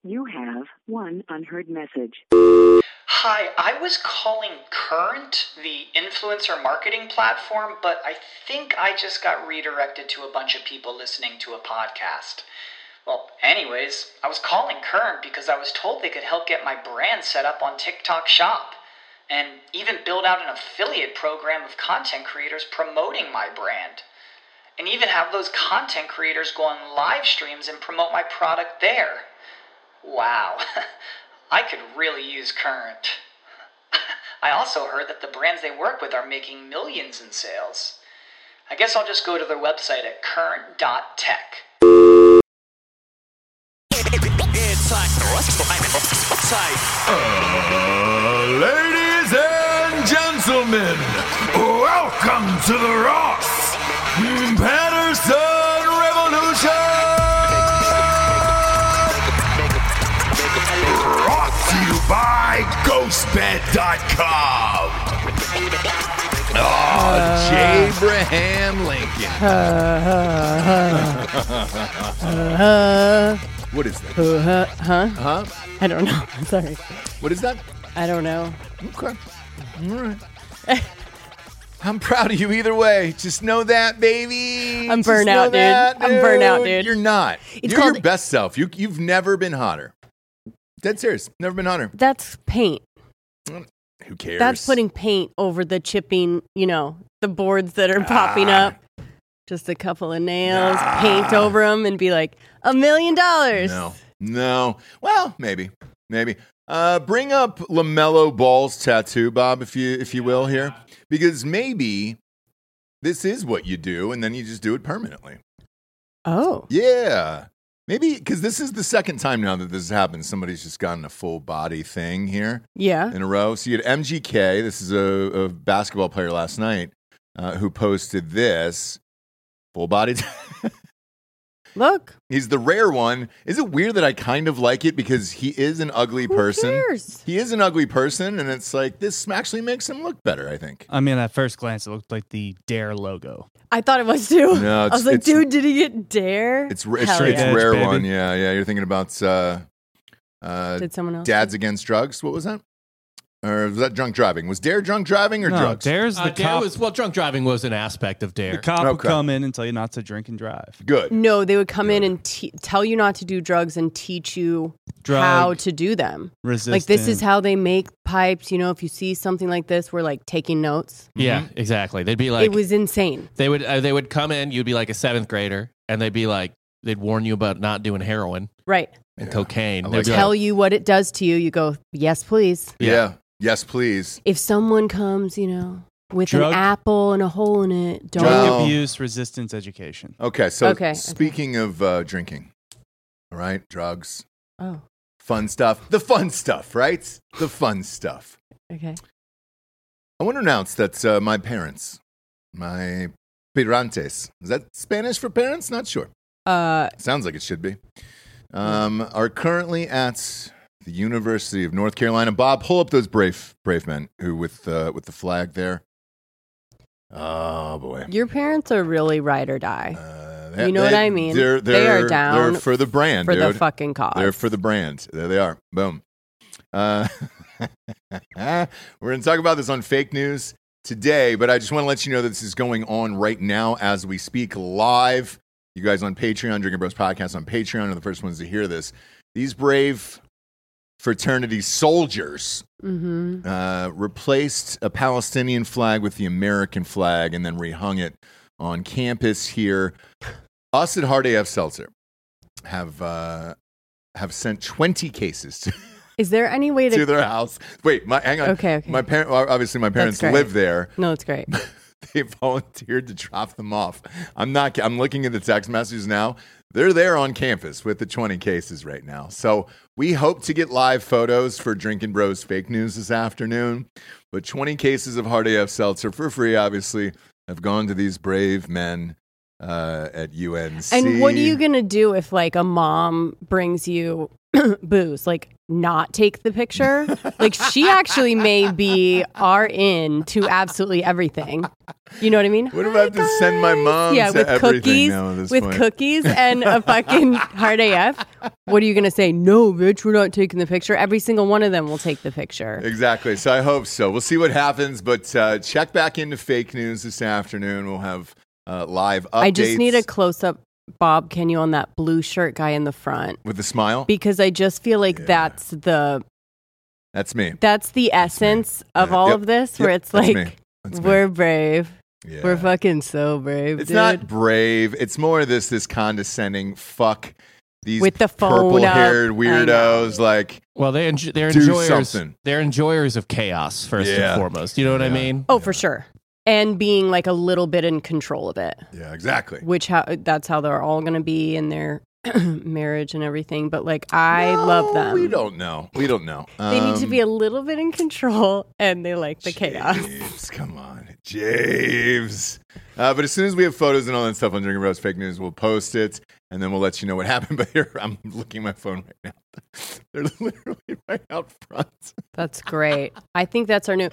You have one unheard message. Hi, I was calling Current, the influencer marketing platform, but I think I just got redirected to a bunch of people listening to a podcast. Well, anyways, I was calling Current because I was told they could help get my brand set up on TikTok Shop, and even build out an affiliate program of content creators promoting my brand, and even have those content creators go on live streams and promote my product there. Wow, I could really use Current. I also heard that the brands they work with are making millions in sales. I guess I'll just go to their website at current.tech. Ladies and gentlemen, welcome to the Ross Patterson Revolution! Brought to you by GhostBed.com. Oh, Jabraham Lincoln. What is that? Huh? I don't know. Sorry. What is that? I don't know. Okay. All right. I'm proud of you either way. Just know that, baby. I'm Just burnt know out, dude. that, I'm burnt out, dude. You're not. It's You're called- your best self. You've never been hotter. Dead serious. Never been hotter. That's paint. Who cares? That's putting paint over the chipping, the boards that are popping up. Just a couple of nails, paint over them, and be like, $1 million. No. Well, maybe. Bring up LaMelo Ball's tattoo, Bob, if you will here, because maybe this is what you do, and then you just do it permanently. Oh. Yeah. Maybe, because this is the second time now that this has happened. Somebody's just gotten a full body thing here Yeah. in a row. So you had MGK, this is a basketball player last night, who posted this full body. Look. He's the rare one. Is it weird that I kind of like it because he is an ugly person? Who cares? He is an ugly person, and it's like this actually makes him look better, I think. I mean, at first glance, it looked like the Dare logo. I thought it was too. No, I was like, dude, did he get Dare? It's Hell a yeah. rare baby. one. Yeah. You're thinking about Did someone else? Dads Against Drugs. What was that? Or was that drunk driving? Was Dare drunk driving or No, drugs? Dare's the Dare cop. drunk driving was an aspect of Dare. The cop would Okay. come in and tell you not to drink and drive. Good. No, they would come in and tell you not to do drugs and teach you how to do them. Resistant. Like, this is how they make pipes. If you see something like this, we're like taking notes. Yeah, exactly. They'd be like, It was insane. they would come in. You'd be like a seventh grader, and they'd be like, they'd warn you about not doing heroin Right. and cocaine. I They'd like be Tell you what it does to you. You go, yes, please. Yeah. Yes, please. If someone comes, with Drug- an apple and a hole in it, don't. Drug No. abuse, resistance, education. Okay. So Okay. speaking of drinking, all right, drugs, Oh, fun stuff. The fun stuff, right? The fun stuff. okay. I want to announce that my parents, my parentes, is that Spanish for parents? Not sure. Sounds like it should be. Are currently at the University of North Carolina. Bob, pull up those brave men who with the flag there. Oh boy, Your parents are really ride or die they- You know what I mean? They're, They are down They're for the brand, for the dude. fucking cause. They're for the brand. There they are. Boom. We're going to talk about this on Fake News today, but I just want to let you know that this is going on right now as we speak live. You guys on Patreon, Drinking Bros Podcast on Patreon are the first ones to hear this. These brave fraternity soldiers replaced a Palestinian flag with the American flag and then rehung it on campus here. Us at Hard AF Seltzer have sent 20 cases to Is there any way to to? their house. Wait, hang on. Okay. Obviously, my parents great. live there. No, it's great. They volunteered to drop them off. I'm looking at the text messages now. They're there on campus with the 20 cases right now. So we hope to get live photos for Drinking Bros Fake News this afternoon. But 20 cases of Hard AF Seltzer for free, obviously, have gone to these brave men at UNC. And what are you going to do if like a mom brings you booze? Like not take the picture? Like she actually may be in to absolutely everything. You know what I mean? What if I have to send my mom to with everything cookies, now at this with point? cookies and a fucking hard AF? What are you going to say? No, bitch, we're not taking the picture. Every single one of them will take the picture. Exactly. So I hope so. We'll see what happens, but check back into fake news this afternoon. We'll have live updates. I just need a close-up, Bob, can you, on that blue shirt guy in the front? With the smile? Because I just feel like that's me. That's the essence of all of this, where it's that's like, me. That's me. we're brave. Yeah. We're fucking so brave, It's dude. not brave. It's more this condescending fuck. These With the phone purple-haired up. weirdos, like, Well, they're do enjoyers. something. They're enjoyers of chaos first Yeah. and foremost. You know what I mean? Oh, for sure. And being like a little bit in control of it, yeah, exactly. that's how they're all going to be in their marriage and everything. But like, I love them. We don't know. They need to be a little bit in control, and they like the chaos. James, come on, James. But as soon as we have photos and all that stuff on Drinking Bros Fake News, we'll post it, and then we'll let you know what happened. But here, I'm looking at my phone right now. They're literally right out front. That's great. I think that's our new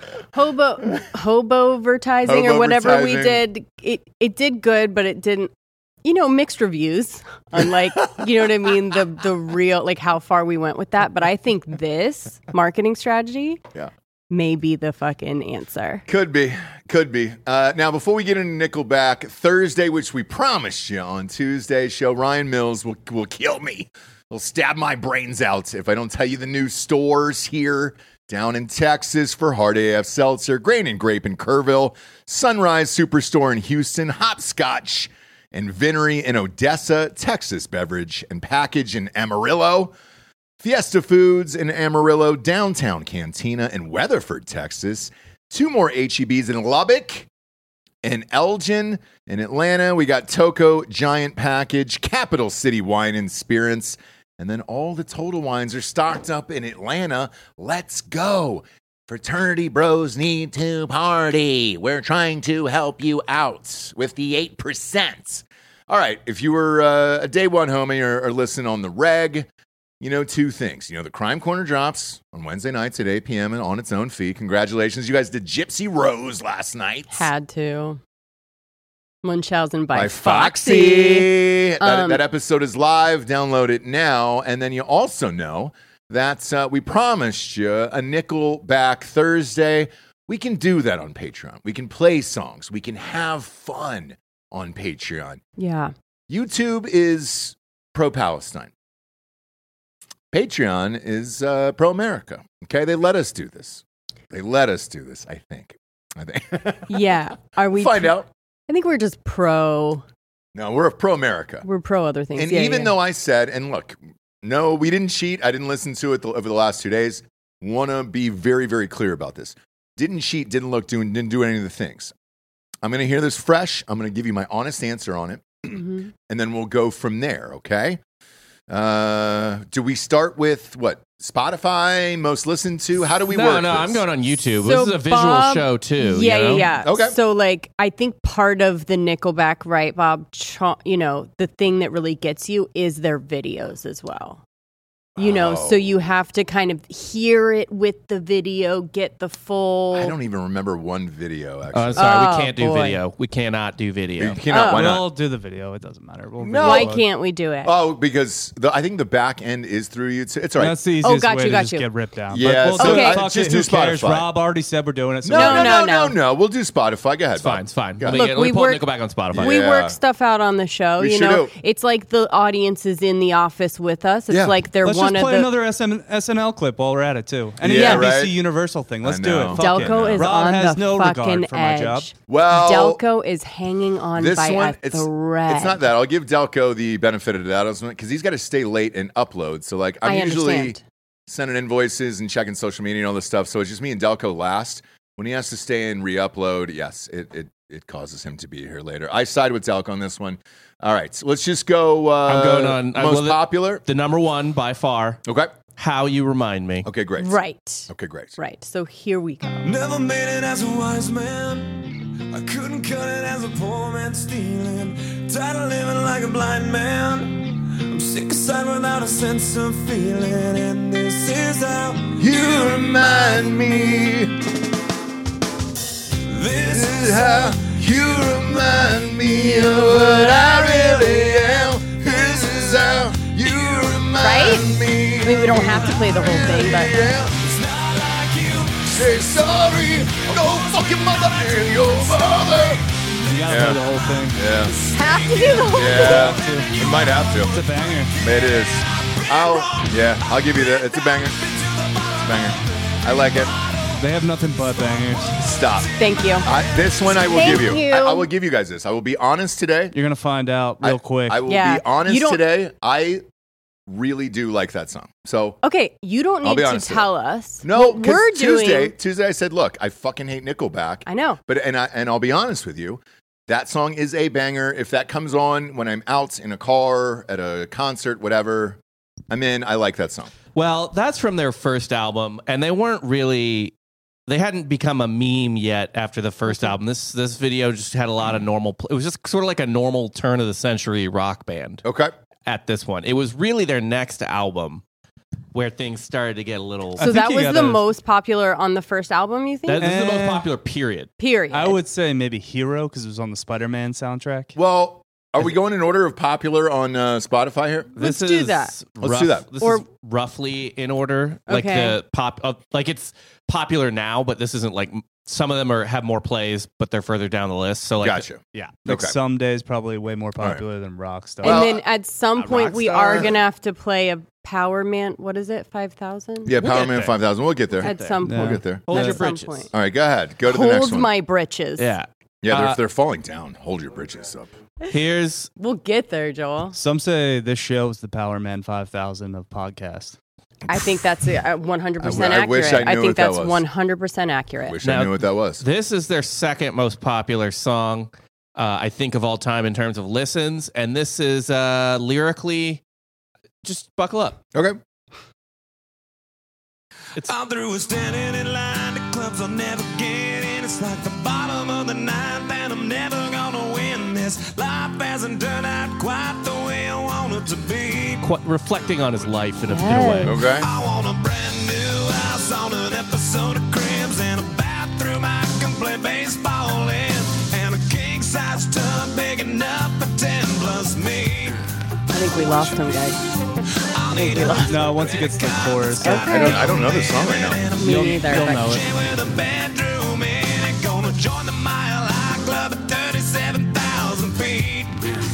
hobo-vertising or whatever we did. It did good, but it didn't. Mixed reviews on like, you know what I mean? The real, like how far we went with that. But I think this marketing strategy may be the fucking answer. Could be. Now, before we get into Nickelback, Thursday, which we promised you on Tuesday's show, Ryan Mills will kill me. He'll stab my brains out if I don't tell you the new stores here down in Texas for Hard AF Seltzer, Grain and Grape in Kerrville, Sunrise Superstore in Houston, Hopscotch and Vinery in Odessa, Texas Beverage and Package in Amarillo, Fiesta Foods in Amarillo, Downtown Cantina in Weatherford, Texas, 2 more HEBs in Lubbock and Elgin in Atlanta. We got Toco Giant Package, Capital City Wine and Spirits, and then all the Total Wines are stocked up in Atlanta. Let's go. Fraternity bros need to party. We're trying to help you out with the 8%. All right, if you were a day one homie or listen on the reg, 2 things. The Crime Corner drops on Wednesday nights at 8 p.m. and on its own feed. Congratulations. You guys did Gypsy Rose last night. Had to. Munchausen by Foxy. That episode is live. Download it now. And then you also know that we promised you a Nickelback Thursday. We can do that on Patreon. We can play songs. We can have fun on Patreon. Yeah. YouTube is pro-Palestine. Patreon is pro-America. Okay? They let us do this. I think. Yeah. Are we? Find out. I think we're just pro. No, we're pro-America. We're pro other things. And even though I said, and look, no, we didn't cheat. I didn't listen to it over the last 2 days. Want to be very, very clear about this. Didn't cheat, didn't do any of the things. I'm going to hear this fresh. I'm going to give you my honest answer on it. Mm-hmm. And then we'll go from there, okay? Do we start with what? Spotify, most listened to? How do we work this? I'm going on YouTube. So this is a visual Bob, show, too. Yeah. Okay. So, like, I think part of the Nickelback, right, Bob, the thing that really gets you is their videos as well. So you have to kind of hear it with the video, get the full... I don't even remember one video, actually. Sorry, we can't do boy. video. We cannot do video. You cannot, why not? We'll do the video. It doesn't matter. Why can't we do it? Oh, because I think the back end is through YouTube. It's all right. That's the easiest got way you, to got just you. get ripped down. Yeah, But so we'll do okay. fuck just it, do who cares? Spotify. Rob already said we're doing it. So No. We'll do Spotify. Go ahead. It's fine. It's fine. Go Let ahead. me, Look, let me we pull work- Nickelback on Spotify. We Yeah. work stuff out on the show, We sure do. It's like the audience is in the office with us. It's Yeah. like they're Let's one just of play the... another SNL clip while we're at it too. And Yeah, an NBC right. Universal thing. Let's I do know. it. Fuck Delco it. is Rob on has the no fucking regard for my job. edge. Well, Delco is hanging on this by one, a thread. it's not that. I'll give Delco the benefit of the doubt because he's got to stay late and upload. So, like, I'm I usually understand. sending invoices and checking social media and all this stuff. So it's just me and Delco last. When he has to stay and re-upload, yes, it causes him to be here later. I side with Delco on this one. All right, so let's just go. I'm going on most popular. The number one by far. Okay. How You Remind Me. Okay, great. Right. Okay, great. Right. So here we go. Never made it as a wise man. I couldn't cut it as a poor man stealing. Tired of living like a blind man. I'm sick aside without a sense of feeling. And this is how You remind me. this This is how you remind me of what I really am. This is how you remind Right? me. I mean, we don't have to play the whole thing, but It's not like you. Say sorry, no fucking mother and your mother. You gotta Yeah. play the whole thing. Yeah, have to do the whole thing. yeah, you might have It's to. a banger. It is. I'll give you that. It's a banger. It's a banger. I like it. They have nothing but bangers. Stop. Thank you. This one I will Thank give you. you. I will give you guys this. I will be honest today. You're gonna find out real quick. I will Yeah. be honest You don't- today. I really do like that song. So Okay, you don't I'll need be to honest with tell us. no, what because we're doing. Tuesday I said, look, I fucking hate Nickelback. I know. But and I'll be honest with you, that song is a banger. If that comes on when I'm out in a car, at a concert, whatever, I'm in. I like that song. Well, that's from their first album, and they hadn't become a meme yet after the first album. This video just had a lot of normal. It was just sort of like a normal turn of the century rock band Okay. at this one. It was really their next album where things started to get a little. So think that you was gotta- the most popular on the first album, you think? This is the most Eh. popular period. Period. I would say maybe Hero because it was on the Spider-Man soundtrack. Well, are we going in order of popular on Spotify here? Let's This do is that. Let's do that. This Or- is roughly in order, like Okay. the pop. Like it's popular now, but this isn't like some of them have more plays, but they're further down the list. So like, Gotcha. Yeah. Like Okay. some days probably way more right. popular than Rockstar. and Well, then at some point, we are Rockstar. going to have to play a Power Man. What is it? 5,000? Yeah, We'll Power get Man there. 5000. We'll get there. At some Yeah. point. We'll get there. hold At your some britches. point. All right, go ahead. Go to the next Hold one. my britches. Yeah. Yeah, if they're falling down, hold your britches up. Here's We'll get there, Joel. Some say this show is the Power Man 5000 of podcast. I think that's 100% I accurate. wish I knew think what that that's was. 100% accurate. Wish Now- I knew what that was. This is their second most popular song, I think, of all time in terms of listens. And this is lyrically, just buckle up. Okay. I'm through with standing in line to clubs I'll never get in. It's like the bottom of the ninth and I'm never gonna win this. Life hasn't turned out quite the way I want it to be. Reflecting on his life in a Yes. way. Okay. I want a brand new house on an episode of Cribs and a bathroom I can play baseball in. And a king-size tub big enough for 10 plus me. I think we lost him, guys. I think we lost No, once he gets to the chorus, I don't know this song right now. me neither. you'll but- know it. With a bedroom in and gonna join the Mile High Club at 37,000 feet.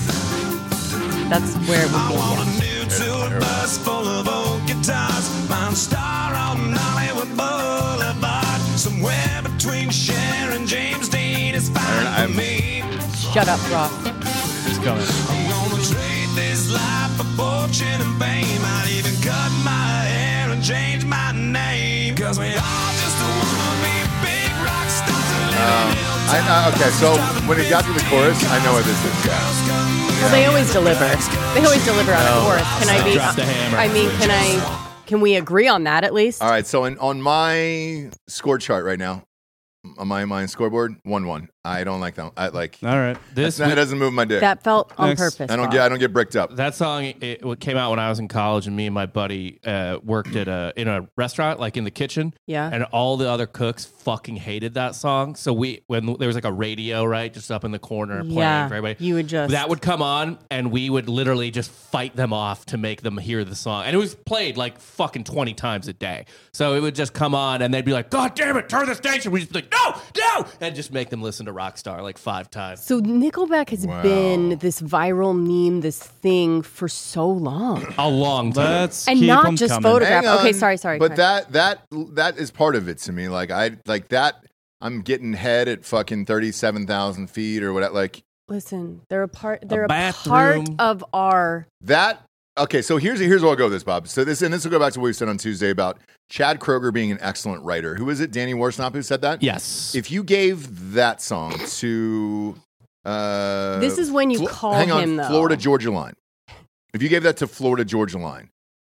That's where we I want a can new tour bus full of old guitars. Mine star on Hollywood Boulevard. Somewhere between Cher and James Dean is fine I'm- for me. Shut up, Ross. He's coming. I'm gonna trade this life for fortune and fame. I'd even cut my hair and change my name. Cause we all just wanna be big rock stars and live in Okay, so when it got to the chorus, I know what this is. Yeah. Well, they always deliver. They always deliver on a chorus. Can I be? Drop the hammer. I mean, can we agree on that at least? All right, so on my score chart right now, on my scoreboard, 1-1. I don't like that. I like All right. This it doesn't move my dick. That felt on Next. purpose. I don't Bob. get bricked up. That song it came out when I was in college, and me and my buddy worked at in a restaurant, like in the kitchen. Yeah. And all the other cooks fucking hated that song. So when there was like a radio, right, just up in the corner playing Yeah, for everybody, you would just- that would come on, and we would literally just fight them off to make them hear the song. And it was played like fucking 20 times a day. So it would just come on, and they'd be like, "God damn it, turn the station!" We just be like, "No," and just make them listen to Rockstar like 5 times. So Nickelback has been this viral meme, this thing for so long, A long time. Let's and keep not 'em just coming. photograph. Hang Okay, on. sorry. But that is part of it to me. Like I like that. I'm getting head at fucking 37,000 feet or whatever. Like Listen, they're a part. They're a part bathroom. of our. that. Okay, so here's where I'll go with this, Bob. So this will go back to what we said on Tuesday about Chad Kroeger being an excellent writer. Who is it? Danny Worsnop who said that? Yes. If you gave that song to This is when you call him, though. Florida Georgia Line. If you gave that to Florida Georgia Line,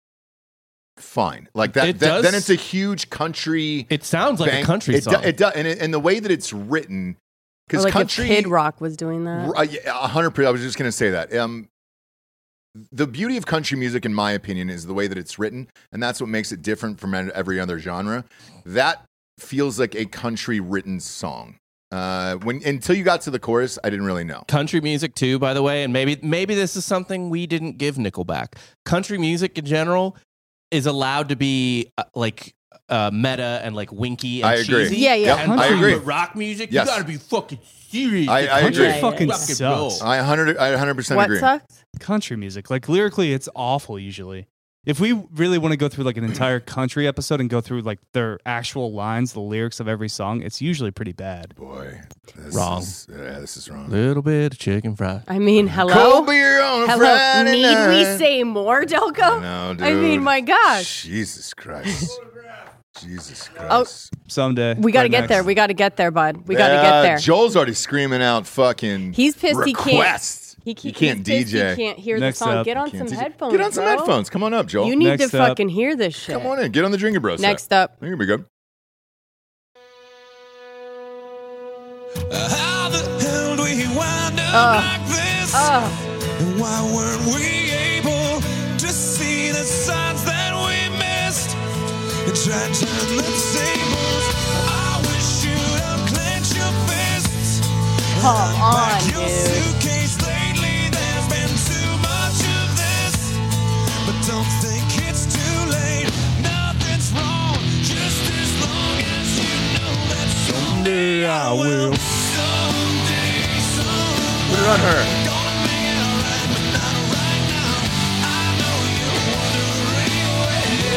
fine. Like that, It does- then it's a huge country. It sounds like bang- a country it song. It does, and the way that it's written, Because like country, if Kid Rock was doing that. 100%. I was just going to say that. The beauty of country music, in my opinion, is the way that it's written, and that's what makes it different from every other genre. That feels like a country written song. Until you got to the chorus, I didn't really know. Country music too, by the way, and maybe this is something we didn't give Nickelback. Country music in general is allowed to be meta and like winky and I agree. cheesy. Yeah. Yep, And I agree. Rock music, Yes. you gotta be fucking serious. I Country agree. fucking Rock and sucks. roll. I 100% What agree. sucks? Country music, like lyrically, it's awful usually. If we really want to go through like an entire country episode and go through like their actual lines, the lyrics of every song, it's usually pretty bad. Boy, Wrong. This is wrong. Little bit of chicken fried. I mean, hello? Cold beer on a Hello? Friday Need night. we say more, Delco? No, dude. I mean, my gosh. Jesus Christ. Jesus Christ. Oh, Someday. we got to Right get next. there. We got to get there, bud. We got to get there. Joel's already screaming out fucking He's pissed he can't. requests. He can't he's pissed DJ. He can't hear Next the song. up. Get on Can't some DJ. headphones. Get on some bro. headphones. Come on up, Joel. You need Next to up. fucking hear this shit. Come on in. Get on the Drinker Bros. Next up. I think it'll be good. How the hell do we wind up like this? And why weren't we able to see the signs that we missed and try to turn the tables? I wish you'd unclench your fists. Come on, Pack your dude. suitcase lately. There's been too much of this, but don't think it's too late. Nothing's wrong, just as long as you know that someday I will. Someday, Put it on her. gonna make it alright, but not right now. I know you're wondering where you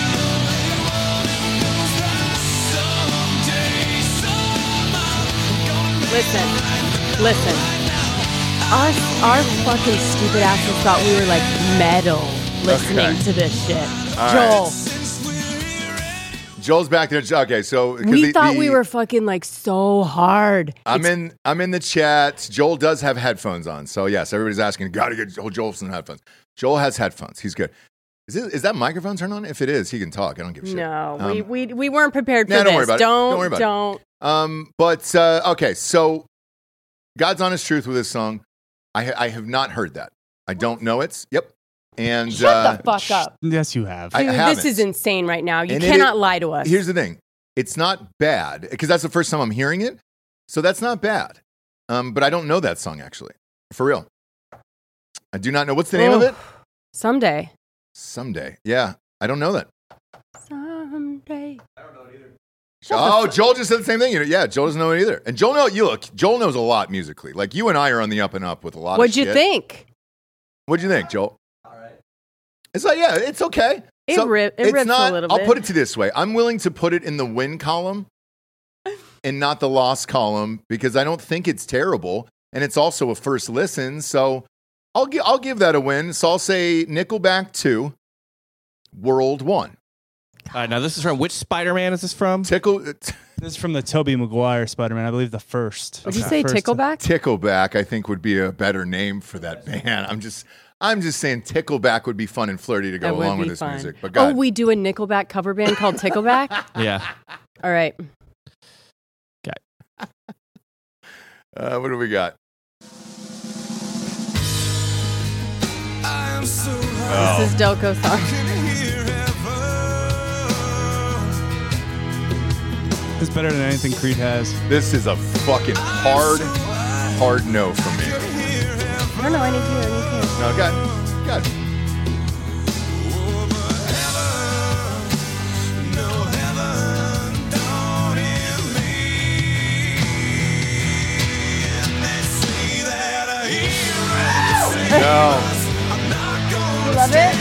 goes that someday, somehow, gonna make Listen. Our fucking stupid asses thought we were like metal listening Okay. to this shit. All Joel, Joel's back there. Okay, so 'cause we thought we were fucking like so hard. I'm in the chat. Joel does have headphones on, so yes, everybody's asking. Gotta get Joel some headphones. Joel has headphones. He's good. Is that microphone turned on? If it is, he can talk. I don't give a shit. No, we weren't prepared for Nah, this. don't worry about it. Don't worry about it. Don't. Okay, so God's Honest Truth with this song, I have not heard that. I don't know it. Yep. And Shut the fuck up. Yes, you have. I Dude, haven't. this is insane right now. You And cannot lie to us. Here's the thing. It's not bad because that's the first time I'm hearing it. So that's not bad. But I don't know that song actually. For real. I do not know. What's the name of it? Someday. Someday. Yeah. I don't know that. Someday. Joel just said the same thing. Yeah, Joel doesn't know it either. And Joel knows a lot musically. Like you and I are on the up and up with a lot What'd of you shit. think? What'd you think, Joel? All right. It's like, yeah, it's okay. It rips a little I'll bit. put it to this way. I'm willing to put it in the win column and not the loss column because I don't think it's terrible. And it's also a first listen. So I'll give that a win. So I'll say Nickelback 2, World 1. All right, now this is from which Spider-Man is this from? This is from the Tobey Maguire Spider-Man, I believe the first. Did you say First- Tickleback? Tickleback, I think, would be a better name for that band. I'm just saying Tickleback would be fun and flirty to go That would along with be this fun. music. But God. we do a Nickelback cover band called Tickleback? Yeah. All right. What do we got? I am so high. This is Delco's song. It's better than anything Creed has. This is a fucking hard no from me. I don't know. I need to. No, God. No. You love it?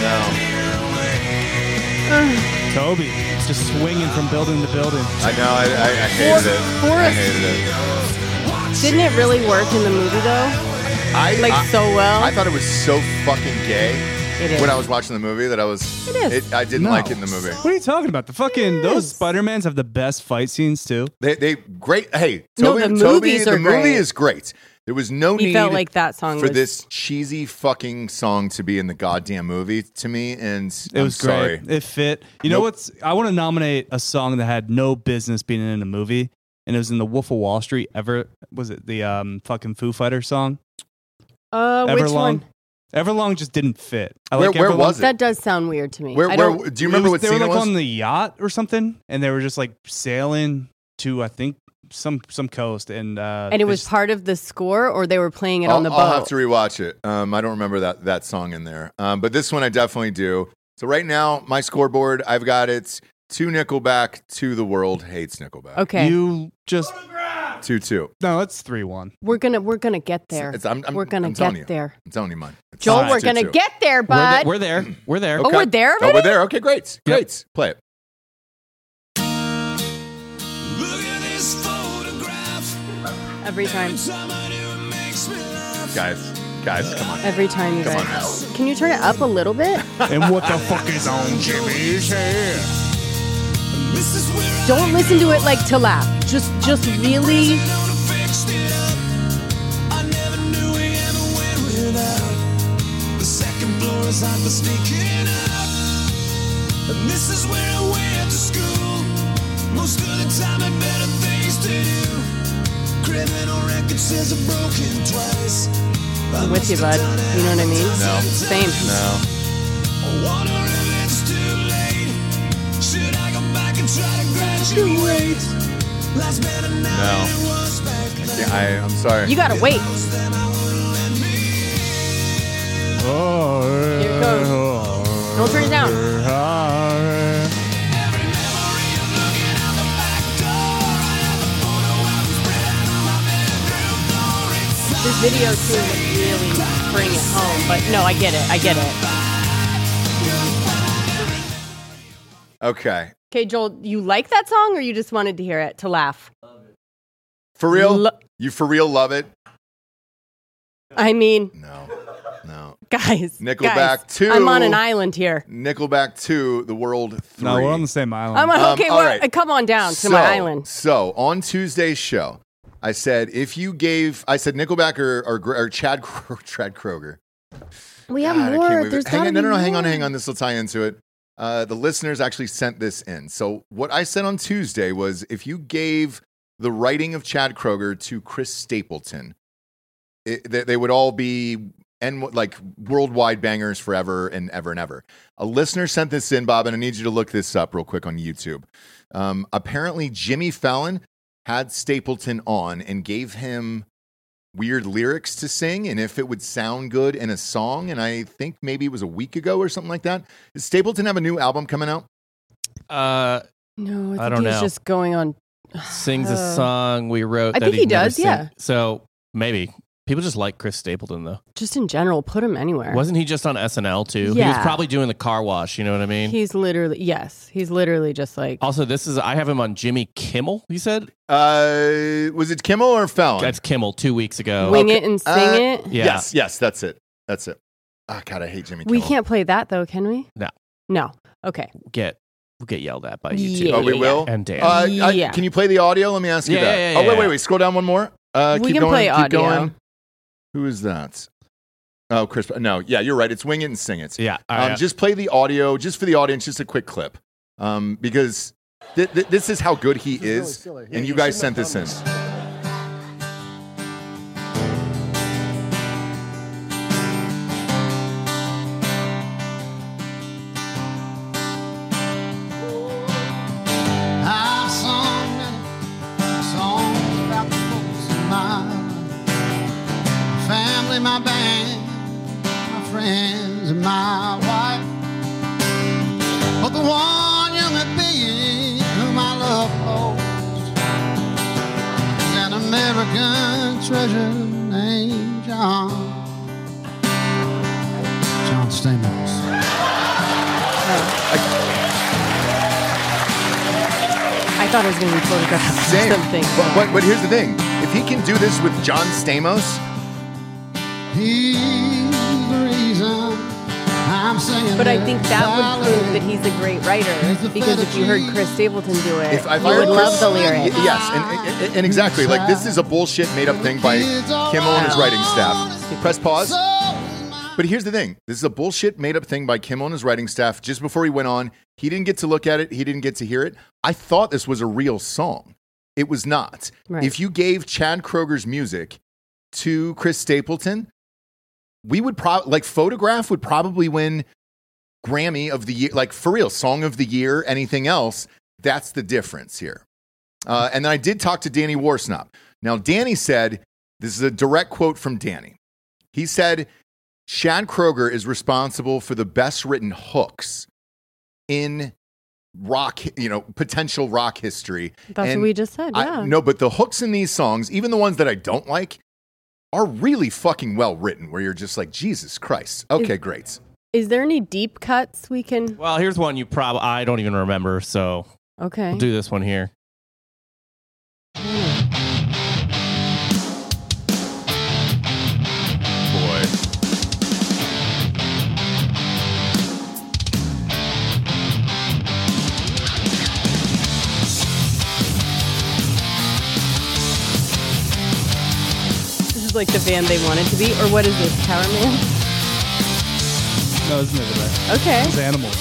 Toby, it's just swinging from building to building. I know. I hated it. I hated it. Didn't it really work in the movie though? So well? I thought it was so fucking gay It is. when I was watching the movie that I was. It is. I didn't No. like it in the movie. What are you talking about? The fucking those Yes. Spider-Mans have the best fight scenes too. They great. Hey, No, Toby, the movies are the movie great. is great. There was no He need felt like that song for was- this cheesy fucking song to be in the goddamn movie to me, and It was sorry. great. It fit. You know Nope. what's? I want to nominate a song that had no business being in a movie, and it was in the Wolf of Wall Street. Was it the fucking Foo Fighters song? Which Everlong? one? Everlong just didn't fit. Where Everlong. was it? That does sound weird to me. Where do you remember what they scene were it like was? on the yacht or something, and they were just like sailing to, I think, some coast, and it was part of the score, or they were playing it on the boat. I'll have to rewatch it. I don't remember that song in there, but this one I definitely do. So right now, my scoreboard, I've got it 2 Nickelback, 2 The World Hates Nickelback. Okay, you just 2-2. no, it's 3-1. we're gonna get there. We're gonna get there. I'm telling you, mine. It's Joel, fine. we're gonna 2-2. get there, bud. We're there. We're there. Oh, we're there already? Oh, we're there. Okay, great. Great. Play it. Look at this photograph. Every time. Somebody who makes me laugh. Guys, come on. Every time, you Come on guys. Can you turn it up a little bit? And what the fuck is on Jimmy's head? This is where Don't listen to it like to laugh. Just really. I fixed it up. I never knew we ever went without. The second floor is hot for sneaking up. And this is where I went to school. Most of the time I had better things to do. Criminal record says I've broken twice. I'm with you, bud. You know what I mean? No. Same. No. I wonder if it's too late. Should I go back and try to graduate? Life's better now No. than it was back then. Yeah, I'm sorry. You gotta wait. Them I wouldn't let me in. Here it goes. Don't turn it down. Every memory of looking out the back door. I have the photo album spread out on my bedroom floor. It's This video too would really bring it home. But no, I get it. Okay. Okay, Joel, you like that song, or you just wanted to hear it to laugh? For real? You for real love it? I mean, No. guys. Nickelback guys, 2. I'm on an island here. Nickelback 2, The World 3. No, we're on the same island. I'm okay. all right. Come on down to my island. So on Tuesday's show, I said Nickelback or Chad Kroeger. We have God, I more. can't believe There's it. Hang on, more. hang on. This will tie into it. The listeners actually sent this in. So what I said on Tuesday was, if you gave the writing of Chad Kroeger to Chris Stapleton, they would all be like worldwide bangers forever and ever and ever. A listener sent this in, Bob, and I need you to look this up real quick on YouTube. Apparently, Jimmy Fallon had Stapleton on and gave him weird lyrics to sing, and if it would sound good in a song. And I think maybe it was a week ago or something like that. Does Stapleton have a new album coming out? No, I don't think he's know. just going on. Sings a song we wrote. I that think he he'd never does, sing. yeah. So maybe people just like Chris Stapleton though. Just in general, put him anywhere. Wasn't he just on SNL too? He was Yeah. probably doing the car wash. You know what I mean? He's literally just like. Also, I have him on Jimmy Kimmel. You said Was it Kimmel or Fallon? that's Kimmel 2 weeks ago. Wing it and sing it. Yeah. Yes, that's it. Oh, God, I hate Jimmy We Kimmel. can't play that though, can we? No. Okay. We'll get yelled at by you Yeah. too. Oh, we will? And Dan. Yeah. Can you play the audio? Let me ask you Yeah, that. yeah, Oh, yeah. wait. Scroll down one more. We Keep can going, play keep audio. going. Who is that? Oh, Chris. No, yeah, you're right. It's Wing It and Sing It. Yeah. All right. Just play the audio, just for the audience, just a quick clip. Because this is how good he is. And you guys sent this in. I've sung many songs about the folks in my life. My family, my band, my friends, and my wife. But the one young being whom I love most is an American treasure named John Stamos. I thought it was going to be photographed or Same. something. But here's the thing. If he can do this with John Stamos, He's the reason I'm singing. But I think that would prove that he's a great writer, because if you heard Chris Stapleton do it, if I you would love the lyrics. Yes, and exactly. Like, this is a bullshit made up thing by Kimmel and his writing staff. Press pause. But here's the thing. This is a bullshit made up thing by Kimmel and his writing staff. Just before he went on, he didn't get to look at it. He didn't get to hear it. I thought this was a real song. It was not. Right. If you gave Chad Kroeger's music to Chris Stapleton, we would Photograph would probably win Grammy of the year, like for real, Song of the Year, anything else. That's the difference here. And then I did talk to Danny Warsnop. Now, Danny said, this is a direct quote from Danny. He said, Chad Kroeger is responsible for the best written hooks in rock, potential rock history. That's what we just said, yeah. No, but the hooks in these songs, even the ones that I don't like, are really fucking well written, where you're just like, Jesus Christ. Okay, great. Is there any deep cuts we can... Well, here's one I don't even remember, so okay. We'll do this one here. Boy. This is like the band they wanted to be, or what is this, Power Man? No, it's Nickelback. Okay. It's Animals.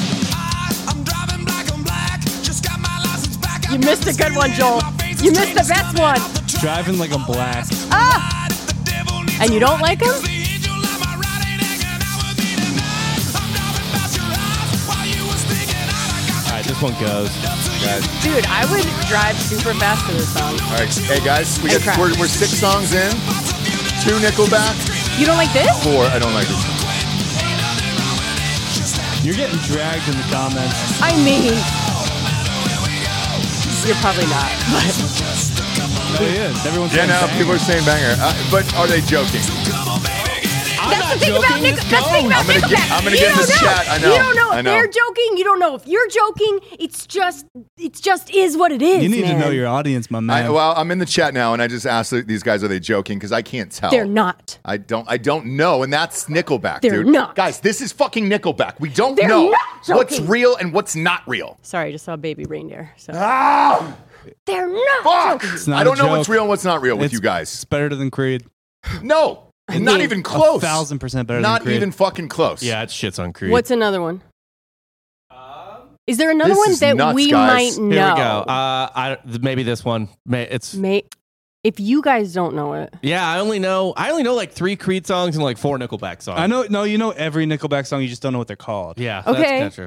You missed a good one, Joel. You missed the best one. Driving Like I'm Black. Ah! And you don't like him? All right, this one goes. Dude, I would drive super fast to this song. All right, hey guys, we're 6 songs in. 2 Nickelback. You don't like this? 4, I don't like this. You're getting dragged in the comments. I mean, you're probably not. But No, he is. Everyone's Yeah, saying no, banger. people are saying banger. But are they joking? that's the thing about Nickelback. I'm gonna get in this chat. I know. You don't know I if know. they're joking. You don't know if you're joking. It's just is what it is. You need man. to know your audience, my man. I'm in the chat now, and I just asked these guys, are they joking? Because I can't tell. They're not. I don't know, and that's Nickelback, They're dude. not. Guys, this is fucking Nickelback. We don't They're know not joking. what's real and what's not real. Sorry, I just saw Baby Reindeer. So Ah! they're not Fuck! joking. It's not I don't a know what's joke. real and what's not real with It's- you guys. It's better than Creed. No, not even close. 1,000% better Not than Creed. even fucking close. Yeah, it shits on Creed. What's another one? Is there another This one is that nuts, we guys. might know? Here we go. Maybe this one. If you guys don't know it, Yeah, I only know like 3 Creed songs and like 4 Nickelback songs. I know. No, you know every Nickelback song. You just don't know what they're called. Yeah, Okay. that's kind of true.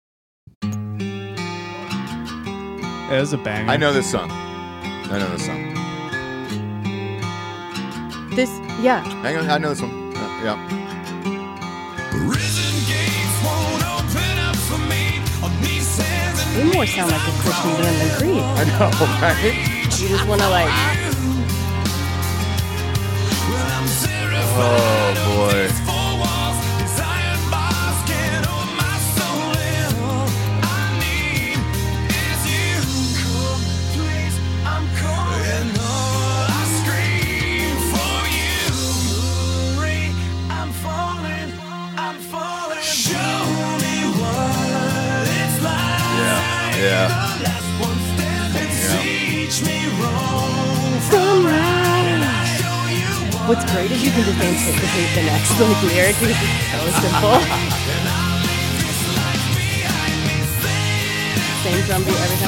It was a banger. I know this song. yeah. Hang on, I know this one. Yeah. They more sound like a Christian band than Creed. I know, right? You just want to Oh boy. Yeah. What's great is you can just anticipate the next lyric because it's so simple. Same drum beat every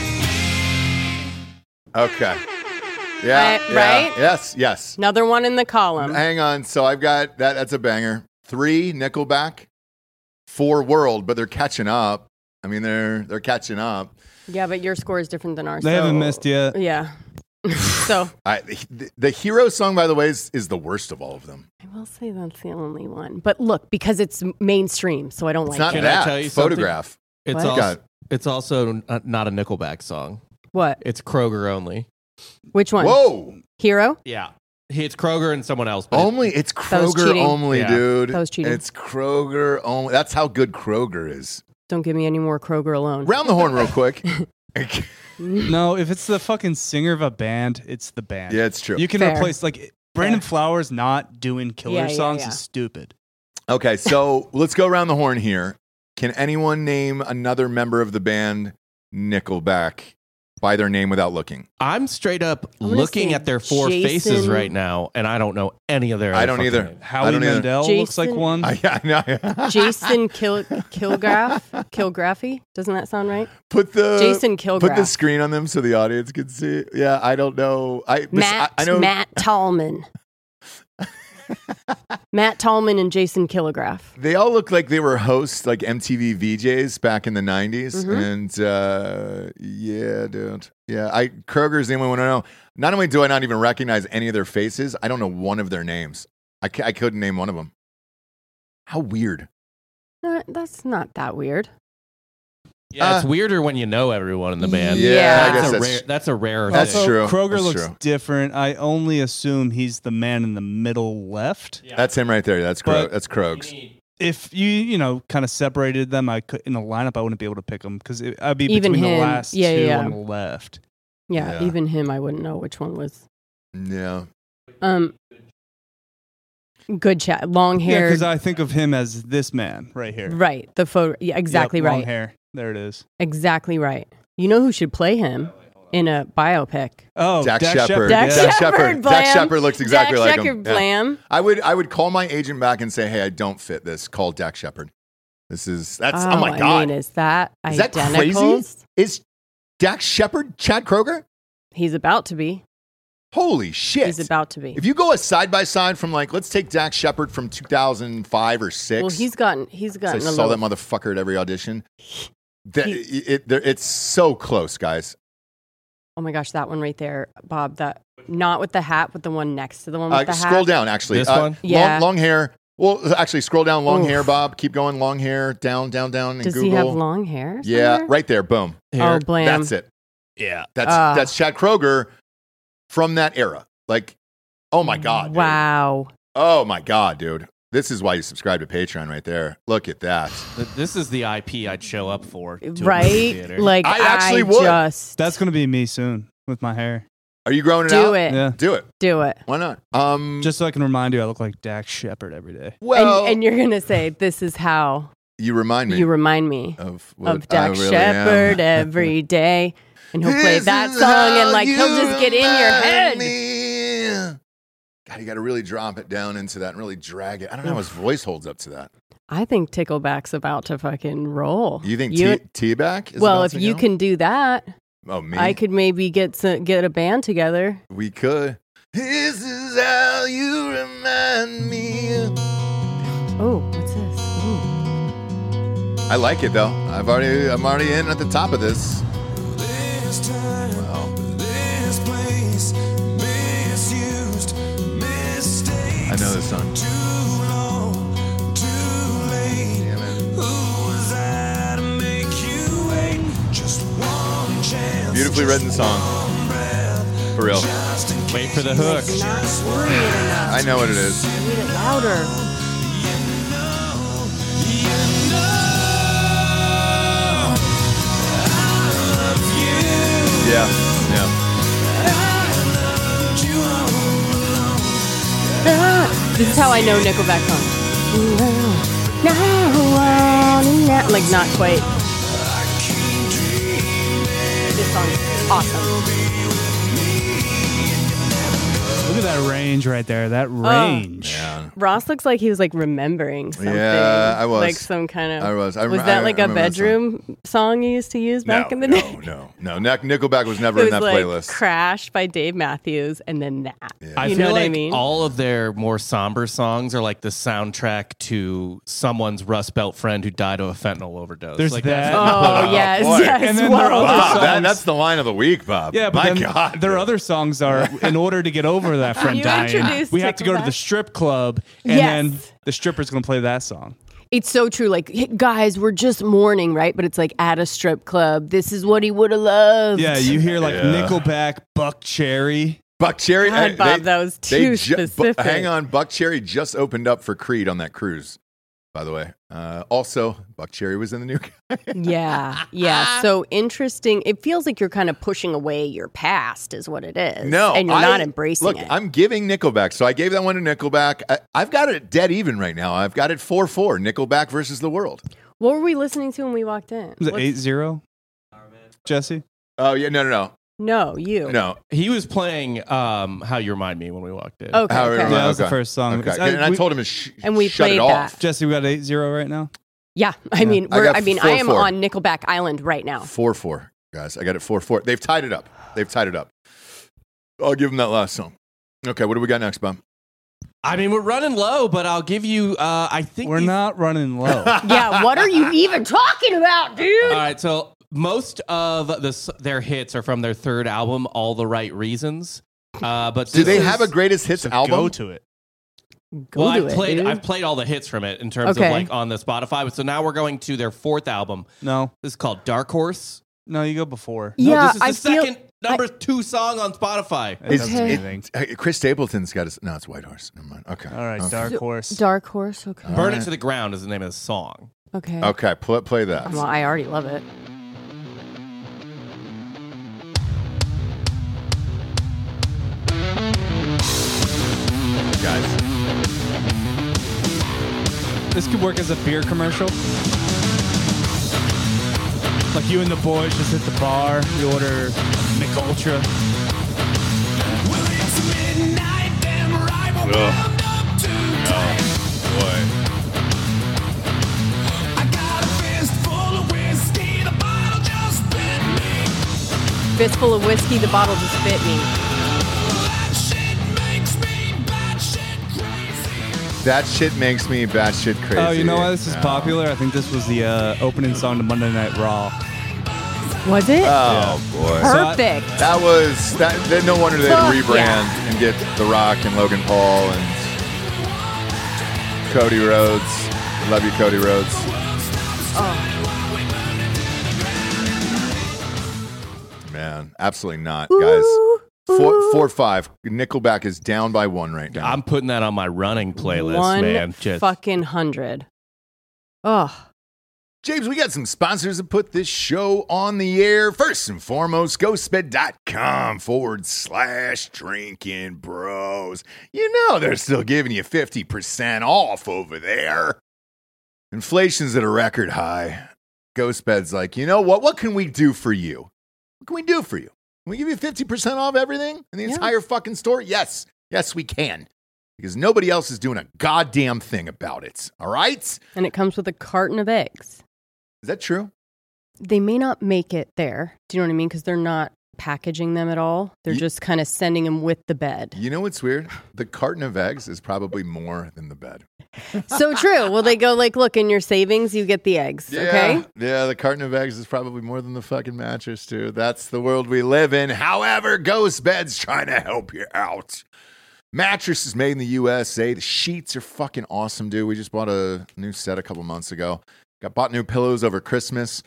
time. Okay. Yeah. Right? Yeah. Right? Yes. Another one in the column. Hang on. So I've got that. That's a banger. 3 Nickelback, 4 World, but they're catching up. I mean, they're catching up. Yeah, but your score is different than ours. They haven't missed yet. Yeah. So The Hero song, by the way, is the worst of all of them. I will say that's the only one. But look, because it's mainstream, so I don't It's like not it. Can I that. tell you something? Photograph. It's What? also not a Nickelback song. What? It's Kroger only. Which one? Whoa. Hero? Yeah. It's Kroger and someone else. But Only it's That was Kroger cheating. only, Yeah. dude. That was cheating. It's Kroger only. That's how good Kroger is. Don't give me any more Kroger alone. Round the horn real quick. No, if it's the fucking singer of a band, it's the band. Yeah, it's true. You can Fair. replace Brandon Flowers not doing killer Yeah, songs yeah. is stupid. Okay, so let's go around the horn here. Can anyone name another member of the band Nickelback by their name without looking. I'm straight up I'm gonna looking say at their four faces Jason- right now, and I don't know any of their. I don't fucking either. names. Howie I don't either. Mandel looks like Jason- one. Yeah, I know. Jason Kilgraphy. Doesn't that sound right? Put the Jason Put the Kilgraph. screen on them so the audience can see. Yeah, I don't know. I know Matt Tallman. Matt Tallman and Jason Kilgraph. they all look like they were hosts, like MTV VJs back in the 90s. Mhm. And yeah, dude. Yeah, Kroger's the only one I know. Not only do I not even recognize any of their faces, I don't know one of their names. I couldn't name one of them. How weird. That's not that weird. Yeah, it's weirder when you know everyone in the band. Yeah, I guess That's a rare. That's thing. true. Kroger That's looks true. different. I only assume he's the man in the middle left. That's him right there. That's But- That's Krogs. If you kind of separated them, I could in a lineup. I wouldn't be able to pick them because I'd be Even between him. the last Yeah, two yeah. on the left. Yeah, Yeah. even him, I wouldn't know which one was. Yeah. Good chat. Long Yeah, hair. because I think of him as this man right here. Right. The photo. Yeah, exactly Yep, right. Long hair. There it is. Exactly right. You know who should play him in a biopic? Oh, Dak Dak Shepard. Dak Yeah. Shepard. Dak Blam. Shepard looks exactly Dak like Shepard, him. Yeah. Blam. I would call my agent back and say, "Hey, I don't fit this. Call Dak Shepard." That's oh my god. I mean, is that Is that identical? crazy? Is Dak Shepard Chad Kroger? He's about to be. Holy shit. He's about to be. If you go a side by side from let's take Dak Shepard from 2005 or 6. Well, he's gotten I a saw little. that motherfucker at every audition. It's so close, guys. Oh my gosh, that one right there, Bob. That not with the hat, but the one next to the one with the Scroll hat. down, actually. This one? Yeah. Long hair. Well, actually, scroll down. Long Oof. hair, Bob. Keep going. Long hair. Down. In Does Google. he have long hair? Yeah, somewhere? right there. Boom. Oh, blam. That's it. Yeah. That's Chad Kroger from that era. Oh my god. Dude. Wow. Oh my god, dude. This is why you subscribe to Patreon right there. Look at that. This is the IP I'd show up for. to a movie Right? theater. Like I actually would. just That's going to be me soon with my hair. Are you growing it out? do it. Yeah. Do it. Do it. Why not? Just so I can remind you, I look like Dak Shepard every day. Well, and you're gonna say, "This is how you remind me you remind me of what of Dak I really Shepard am. every day," and he'll play This that is song, and how he'll just get in your you head. remind me. God, you got to really drop it down into that and really drag it. I don't know how his voice holds up to that. I think Tickleback's about to fucking roll. You think You- T-Back is well, about if to you go? can do that, Oh, me? I could maybe get a band together. We could. This is how you remind me. Oh, what's this? Ooh. I like it though. I'm already in at the top of this. This time, Wow. this place, misused, mistakes. I know this song. Too long, too late. Damn it. Who was I to make you wait? Just one chance. Beautifully written song. For real. Wait for the hook. Not worried enough. I know what it is. Read it louder. Yeah. This is how I know Nickelback songs. Like not quite. This song is awesome. Look at that range right there. That range. Yeah. Ross looks like he was like remembering something. Yeah, I was. Like some kind of. I was. I that like a remember that song. bedroom song you used to use back in the day? No. Nickelback was never It in was that like playlist. Crash by Dave Matthews and then that. I You feel know what like I mean? all of their more somber songs are like the soundtrack to someone's Rust Belt friend who died of a fentanyl overdose. There's like that. Oh, yes, boy. yes. And then there are whoa. other Bob, songs. that's the line of the week, Bob. Yeah, but My then God. their dude. other songs are, in order to get over that friend You dying, introduced we have to go to the Nickelback. strip club, and Yes. then the stripper's going to play that song. It's so true. Like, hey, guys, we're just mourning, right? But it's like at a strip club. This is what he would have loved. Yeah, you hear like Yeah. Nickelback, Buck Cherry. Buck Cherry. God, Bob, that was too specific. Hang on, Buck Cherry just opened up for Creed on that cruise. By the way, also Buck Cherry was in the new guy. Yeah. So interesting. It feels like you're kind of pushing away your past, is what it is. No, and you're not embracing look, it. I'm giving Nickelback, so I gave that one to Nickelback. I've got it dead even right now. I've got it 4-4. Nickelback versus the world. What were we listening to when we walked in? Was it What's- 8-0? Jesse? Oh, yeah. No. No, you. No. He was playing How You Remind Me when we walked in. Okay. How- okay. Yeah, that was the Okay. first song. Okay. And I told him to and we shut played it off. that. Jesse, we got 8-0 right now. Yeah, I mean, I got I 4-4. am on Nickelback Island right now. 4-4, guys. I got it 4-4. They've tied it up. I'll give them that last song. Okay, what do we got next, Bob? I mean, we're running low, but I'll give you, I think We're not running low. Yeah, what are you even talking about, dude? All right, so most of their hits are from their third album, All the Right Reasons. But Do they this have is- a greatest hits So album? go to it. Go Well, do I've played all the hits from it in terms of Okay. like on the Spotify. So now we're going to their fourth album. No. This is called Dark Horse. No, you go before. No, Yeah, this is the I feel- second number 2 song on Spotify. It doesn't Okay. mean anything. Chris Stapleton's got his... No, it's White Horse. Never mind. Okay. All right, Okay. Dark Horse. Dark Horse, okay. Burn It to the Ground is the name of the song. Okay. Okay, play that. Well, I already love it. Guys. This could work as a beer commercial. Like you and the boys just hit the bar, you order Mick Ultra. Well, it's midnight and rival bound up today. I got a fistful of whiskey, the bottle just bit me. Fistful of whiskey, the bottle just bit me. That shit makes me batshit crazy. That shit makes me batshit crazy. Oh, you know why this is popular? I think this was the opening song to Monday Night Raw. Was it? Oh, boy. Perfect. That was... Then no wonder they'd Fuck rebrand yeah. and get The Rock and Logan Paul and Cody Rhodes. Love you, Cody Rhodes. Man, absolutely not, guys. 4-5. Nickelback is down by 1 right now. I'm putting that on my running playlist, One man. Just fucking 100. Oh, James, we got some sponsors that put this show on the air. First and foremost, ghostbed.com/drinking bros. You know they're still giving you 50% off over there. Inflation's at a record high. Ghostbed's like, you know what? What can we do for you? What can we do for you? Can we give you 50% off everything in the entire fucking store? Yes. Yes, we can. Because nobody else is doing a goddamn thing about it. All right? and it comes with a carton of eggs. Is that true? They may not make it there. Do you know what I mean? Because they're not packaging them at all. They're just kind of sending them with the bed. You know what's weird? The carton of eggs is probably more than the bed. So true. Well, they go like, look, in your savings, you get the eggs. Okay. Yeah, the carton of eggs is probably more than the fucking mattress, too. That's the world we live in. However, Ghost Bed's trying to help you out. Mattress is made in the USA. The sheets are fucking awesome, dude. We just bought a new set a couple months ago. Bought new pillows over Christmas.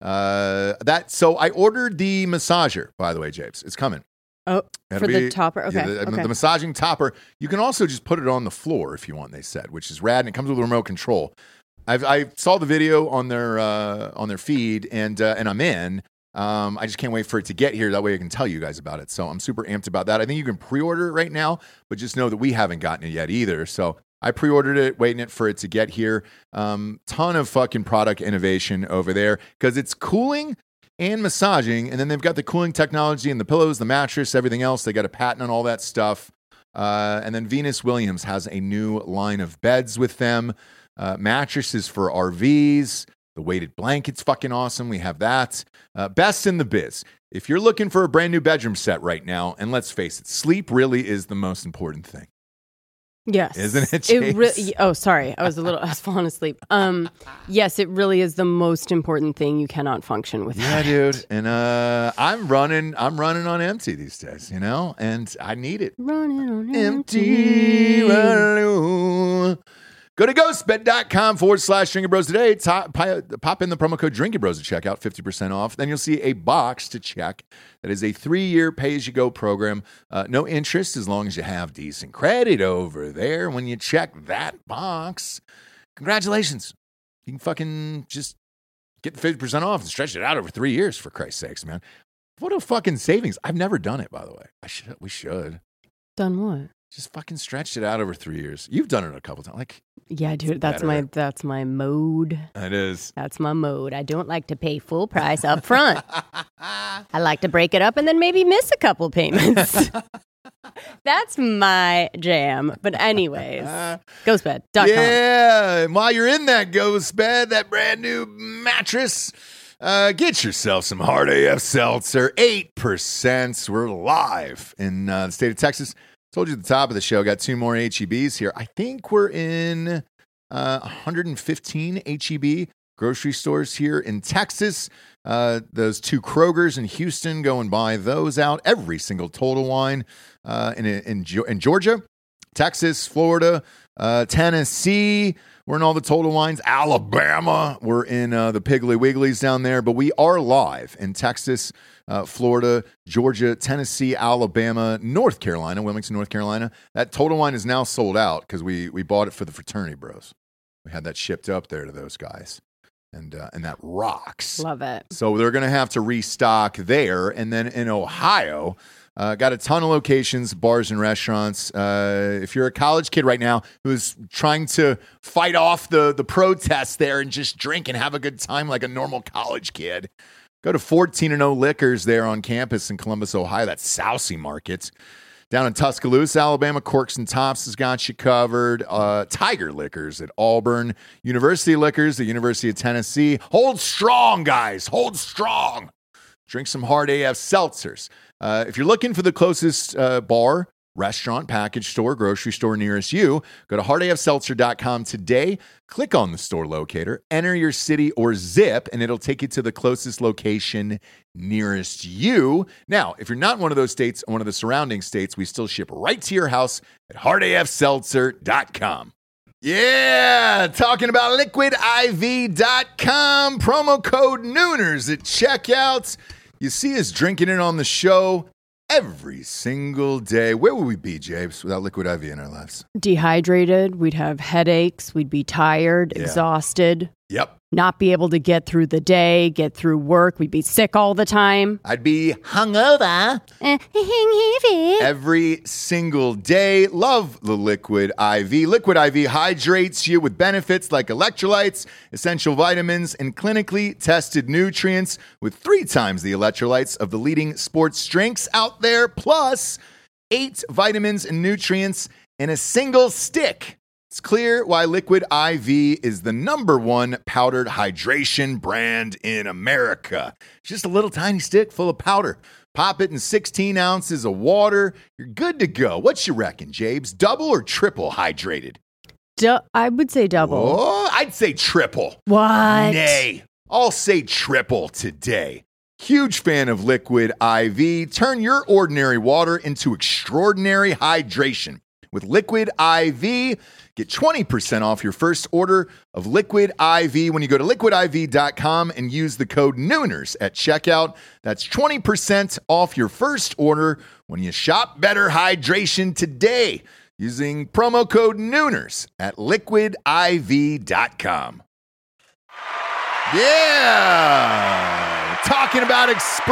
So I ordered the massager, by the way, Japes. It's coming. Oh, That'll for be- the topper. Okay. Yeah, okay. the massaging topper. You can also just put it on the floor if you want, they said, which is rad, and it comes with a remote control. I saw the video on their feed, and I'm in. I just can't wait for it to get here. That way I can tell you guys about it. So I'm super amped about that. I think you can pre-order it right now, but just know that we haven't gotten it yet either. So I pre-ordered it, waiting for it to get here. Ton of fucking product innovation over there because it's cooling and massaging, and then they've got the cooling technology and the pillows, the mattress, everything else. They got a patent on all that stuff. And then Venus Williams has a new line of beds with them, mattresses for RVs. The weighted blanket's fucking awesome. We have that. Best in the biz. If you're looking for a brand new bedroom set right now, and let's face it, sleep really is the most important thing. Yes. Isn't it, Chase? Oh, sorry. I was falling asleep. Yes, it really is the most important thing. You cannot function without. Yeah, it. dude. And I'm running on empty these days, you know, and I need it. Running on Empty. Go to ghostbed.com/Drinking Bros today. Pop in the promo code Drinking Bros to check out 50% off. Then you'll see a box to check. That is a 3-year pay-as-you-go program. No interest as long as you have decent credit over there. When you check that box, congratulations. You can fucking just get the 50% off and stretch it out over 3 years, for Christ's sakes, man. What a fucking savings. I've never done it, by the way. We should. Done what? Just fucking stretched it out over 3 years. You've done it a couple times. Like, yeah, dude, that's my mode. It is. That's my mode. I don't like to pay full price up front. I like to break it up and then maybe miss a couple payments. That's my jam. But anyways, ghostbed.com. Yeah, and while you're in that ghost bed, that brand new mattress, get yourself some Hard AF Seltzer, 8%. We're live in the state of Texas. Told you at the top of the show, got 2 more HEBs here. I think we're in 115 HEB grocery stores here in Texas. Those 2 Krogers in Houston, go and buy those out. Every single Total Wine in Georgia, Texas, Florida, Tennessee. We're in all the Total Wines. Alabama, we're in the Piggly Wigglies down there. But we are live in Texas, Florida, Georgia, Tennessee, Alabama, North Carolina, Wilmington, North Carolina. That Total Wine is now sold out because we bought it for the fraternity bros. We had that shipped up there to those guys. And that rocks. Love it. So they're going to have to restock there. And then in Ohio, got a ton of locations, bars and restaurants. If you're a college kid right now who's trying to fight off the protests there and just drink and have a good time like a normal college kid, go to 14-0 Liquors there on campus in Columbus, Ohio. That's Sousey Market. Down in Tuscaloosa, Alabama, Corks and Tops has got you covered. Tiger Liquors at Auburn. University Liquors at University of Tennessee. Hold strong, guys. Hold strong. Drink some Hard AF Seltzers. If you're looking for the closest bar, restaurant, package store, grocery store nearest you, go to hardafseltzer.com today. Click on the store locator, enter your city or zip, and it'll take you to the closest location nearest you. Now, if you're not in one of those states, one of the surrounding states, we still ship right to your house at hardafseltzer.com. Yeah, talking about liquidiv.com, promo code Nooners at checkout. You see us drinking it on the show every single day. Where would we be, Jabes, without Liquid IV in our lives? Dehydrated. We'd have headaches. We'd be tired, exhausted. Yep. Not be able to get through the day, get through work. We'd be sick all the time. I'd be hungover every single day. Love the Liquid IV. Liquid IV hydrates you with benefits like electrolytes, essential vitamins, and clinically tested nutrients with 3 times the electrolytes of the leading sports drinks out there, plus 8 vitamins and nutrients in a single stick. It's clear why Liquid IV is the #1 powdered hydration brand in America. It's just a little tiny stick full of powder. Pop it in 16 ounces of water. You're good to go. What you reckon, Jabes? Double or triple hydrated? I would say double. Oh, I'd say triple. What? Nay, I'll say triple today. Huge fan of Liquid IV. Turn your ordinary water into extraordinary hydration. With Liquid IV, get 20% off your first order of Liquid IV when you go to liquidiv.com and use the code Nooners at checkout. That's 20% off your first order when you shop Better Hydration today using promo code Nooners at liquidiv.com. Yeah! Talking about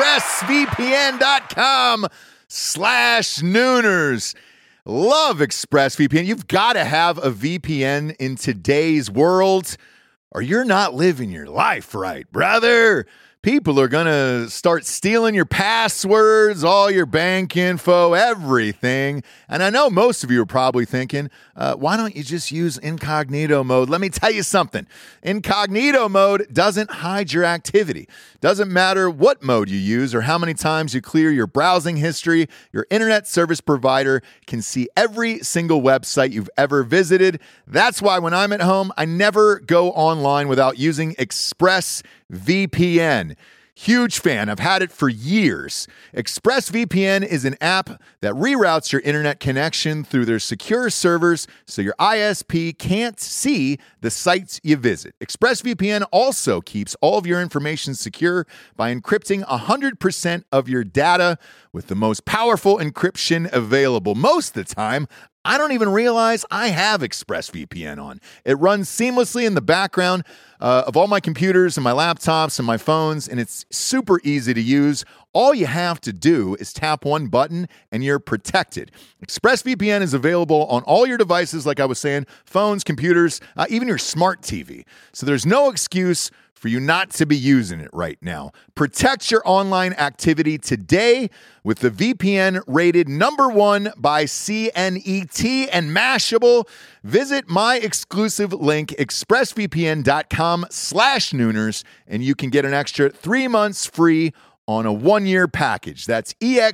expressvpn.com/Nooners. Love ExpressVPN. You've got to have a VPN in today's world, or you're not living your life right, brother. People are going to start stealing your passwords, all your bank info, everything. And I know most of you are probably thinking, why don't you just use incognito mode? Let me tell you something. Incognito mode doesn't hide your activity. Doesn't matter what mode you use or how many times you clear your browsing history, your internet service provider can see every single website you've ever visited. That's why when I'm at home, I never go online without using ExpressVPN. Huge fan. I've had it for years. ExpressVPN is an app that reroutes your internet connection through their secure servers so your ISP can't see the sites you visit. ExpressVPN also keeps all of your information secure by encrypting 100% of your data with the most powerful encryption available. Most of the time, I don't even realize I have ExpressVPN on. It runs seamlessly in the background of all my computers and my laptops and my phones, and it's super easy to use. All you have to do is tap one button and you're protected. ExpressVPN is available on all your devices, like I was saying, phones, computers, even your smart TV. So there's no excuse for you not to be using it right now. Protect your online activity today with the VPN rated #1 by CNET and Mashable. Visit my exclusive link, expressvpn.com/Nooners, and you can get an extra 3 months free on a 1-year package. That's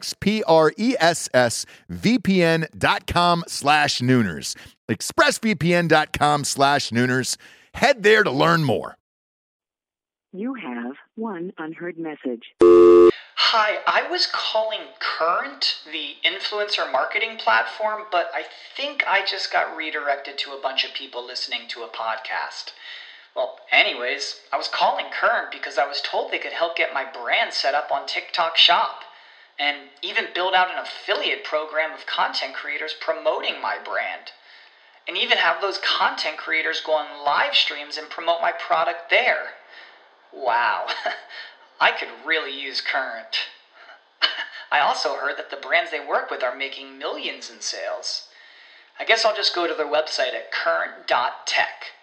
expressvpn.com/Nooners. expressvpn.com/Nooners. Head there to learn more. You have one unheard message. Hi, I was calling Current, the influencer marketing platform, but I think I just got redirected to a bunch of people listening to a podcast. Well, anyways, I was calling Current because I was told they could help get my brand set up on TikTok Shop and even build out an affiliate program of content creators promoting my brand. And even have those content creators go on live streams and promote my product there. Wow, I could really use Current. I also heard that the brands they work with are making millions in sales. I guess I'll just go to their website at current.tech.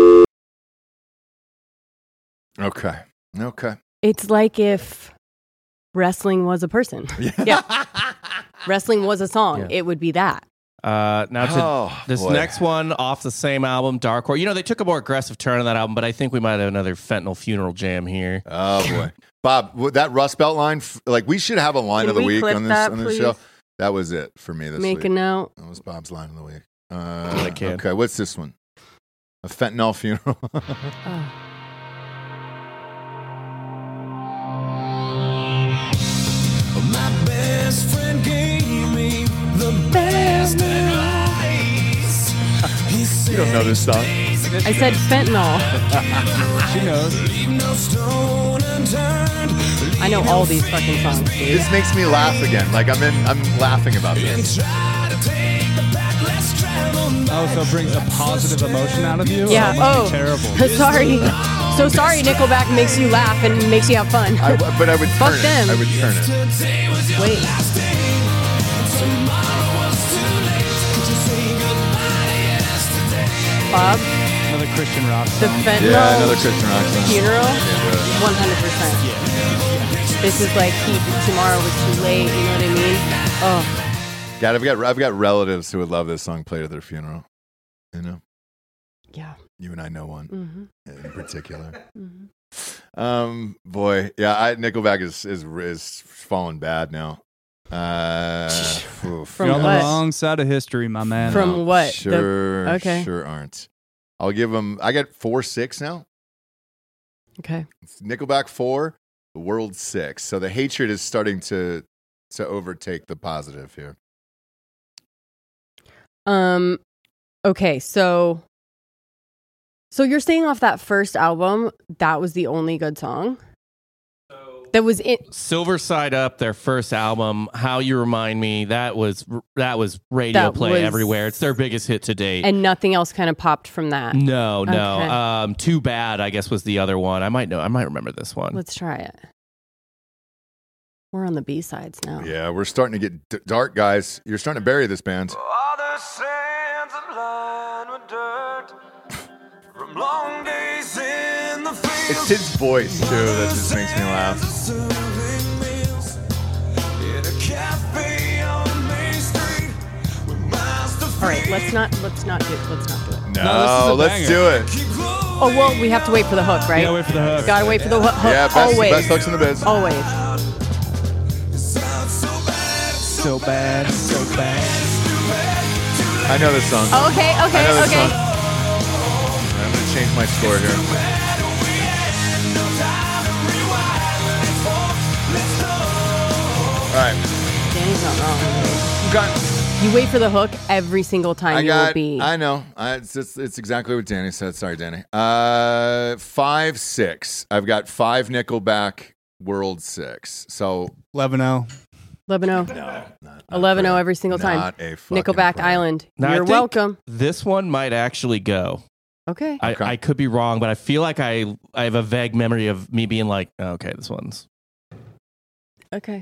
Okay. It's like if wrestling was a person. Yeah. Wrestling was a song. Yeah. It would be that. Now to this next one off the same album, Dark Horse. You know, they took a more aggressive turn on that album, but I think we might have another Fentanyl Funeral jam here. Oh boy, Bob, that Rust Belt line, like we should have a line Can of the we week clip on that, this show. please? That was it for me this Make week. a note. That was Bob's line of the week. I can. Okay, what's this one? A Fentanyl Funeral. My best friend gave me the best advice. He said, You don't know this song. I said fentanyl. She knows. leave no stone unturned. I know all these fucking songs, dude. This makes me laugh again. Like I'm laughing about this. Try to take the path less traveled. Oh, so it brings a positive emotion out of you? Yeah. That must Oh, be terrible. sorry. So sorry. Nickelback makes you laugh and makes you have fun. But I would Fuck turn them. it. I would turn it. Today was your Wait. last day. Tomorrow was too late. Could you say goodbye to yesterday? Bob, Another Christian rock the song. fentanyl Yeah, another Christian rock song. funeral, Yeah, 100%. This is like tomorrow was too late. You know what I mean? Oh, God, I've got relatives who would love this song played at their funeral. You know, yeah. you and I know one Mm-hmm. in particular. Mm-hmm. Boy, yeah, Nickelback is falling bad now. Oof. From You're on what? the wrong side of history, my man. From what? Sure, Okay. sure aren't. I'll give them. I got 4-6 now. Okay. It's Nickelback 4, the World 6. So the hatred is starting to overtake the positive here. Okay, so you're saying off that first album, that was the only good song? That was it. Silver Side Up, their first album, How You Remind Me, that was radio That play was- everywhere. It's their biggest hit to date. And nothing else kind of popped from that. No. Okay. Too Bad, I guess, was the other one. I might remember this one. Let's try it. We're on the B-sides now. Yeah, we're starting to get dark, guys. You're starting to bury this band. All the sands are lined with dirt from long days in the field. It's his voice, too, that just makes me laugh. Serving meals in a cafe on Main Street with miles to All right, let's not do it. No, this is a let's do it. Oh, well, we have to wait for the hook, right? Yeah, wait for the hook. Gotta wait for the hook. Yeah, Always. best hooks in the biz. Always. So bad, so bad. I know this song. Oh, okay. I know this Okay. song. I'm going to change my score here. All right. Danny's not wrong. Got, You wait for the hook every single time you will be. I know. It's exactly what Danny said. Sorry, Danny. 5-6. I've got 5 Nickelback, World 6. So 11-0. 11-0. No, not 11-0 every single time. Not a fucking Nickelback prayer. Island. Now, I You're think welcome. This one might actually go. Okay. I could be wrong, but I feel like I have a vague memory of me being like, oh, okay, this one's. Okay.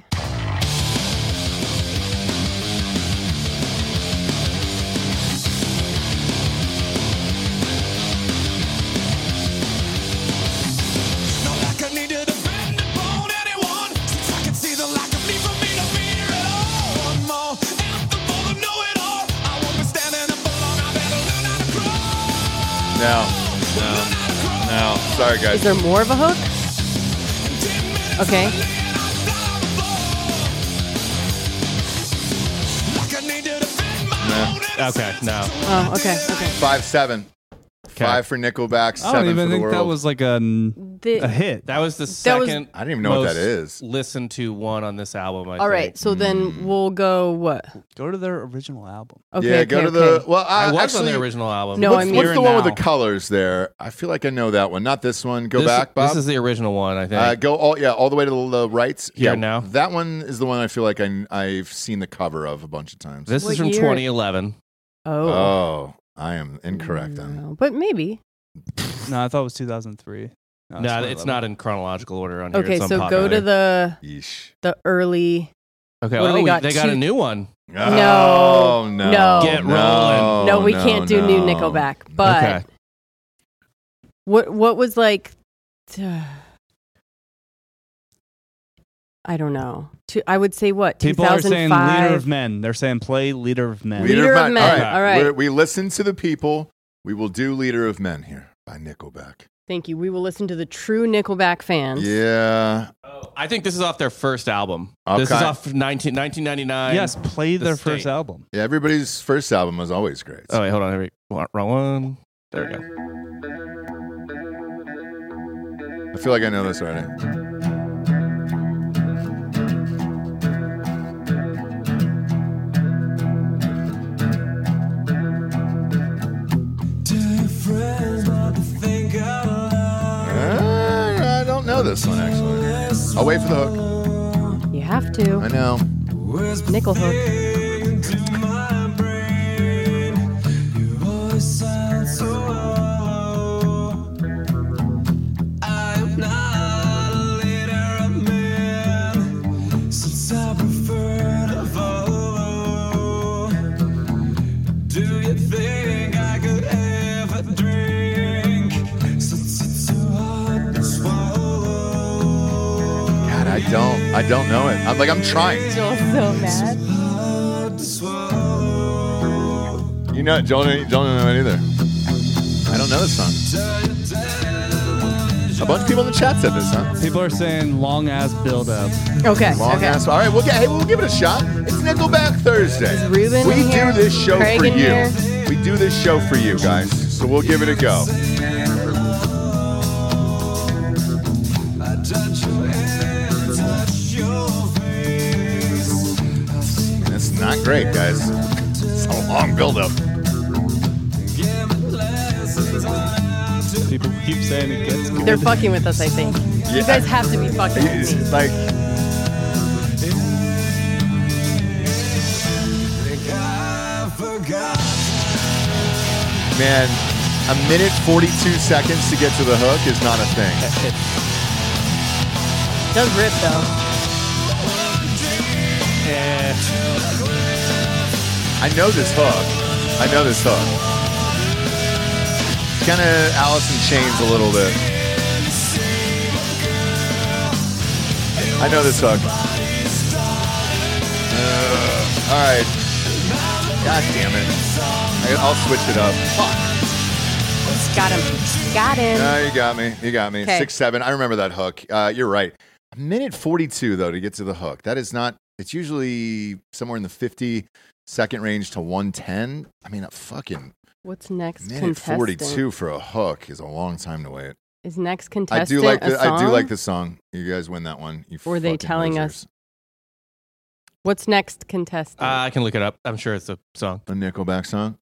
Not like I need to depend upon anyone, since I can see the lack of need for me to fear it all. One more anthem for the know-it-all. I won't be standing up alone. I better learn how to crawl. No. Sorry, guys. Is there more of a hook? Okay. Like I need to defend my own Okay, no. Oh, okay. 5-7. 5 for Nickelback, 7 I don't for even the think world. that was like a hit. That was the That was- second. I don't even know what that most is. Listened to one on this album. I All right. think. So then we'll go what? Go to their original album. Okay. yeah, okay, go to okay. the. Well, I was actually, on the original album. No, what's, I mean- what's the one with the Now. colors there? I feel like I know that one. Not this one. Go This- back, Bob. This is the original one, I think. Go all the way to the right. Here Yeah, now? That one is the one I feel like I've seen the cover of a bunch of times. This What is from year? 2011. Oh, I am incorrect then. No, but maybe. No, I thought it was 2003. No, it's it's 2011. not in chronological order on here. Okay, It's so go unpopular. to the Yeesh. early. Okay, what do we got? they got a Two- new one. Oh, no. No. Get rolling. No, we can't do new no. Nickelback. But Okay. what was like? I don't know. I would say what? People are saying 2005? Leader of Men. They're saying play Leader of Men. Leader of Men. All right. We listen to the people. We will do Leader of Men here by Nickelback. Thank you. We will listen to the true Nickelback fans. Yeah. I think this is off their first album. Okay. This is off 1999. Yes, play The their State. first album. Yeah, everybody's first album was always great. Oh, wait, hold on. Here wrong one. There we go. I feel like I know this already. I don't know this one, actually. I'll wait for the hook. You have to. I know. Nickel hook. God, I don't know it. I'm trying. Joel's so mad. You know, Joel don't know it either. I don't know this song. A bunch of people in the chat said this, huh? People are saying long ass build up. Okay. Long okay. ass. All right, we'll give it a shot. It's Nickelback Thursday. Is Ruben We in here? do this show Craig for in you. here? We do this show for you guys. So we'll give it a go. It's not great, guys. It's a long build-up. People keep saying it gets good. They're fucking with us, I think. You Yeah. guys have to be fucking with me. Like, man, a minute 42 seconds to get to the hook is not a thing. Does rip though. I know this hook. Kind of Alice in Chains a little bit. I know this hook. All right. God damn it. I'll switch it up. Fuck. Got him. Got him. You got me. You got me. Okay. 6-7. I remember that hook. You're right. A minute 42 though to get to the hook. That is not. It's usually somewhere in the 50-second range to 110. I mean, a fucking What's next minute contestant? 42 for a hook is a long time to wait. Is next I contestant do like a the song? song. You guys win that one. You Or are they fucking telling losers. us? What's next contestant? I can look it up. I'm sure it's a song. A Nickelback song.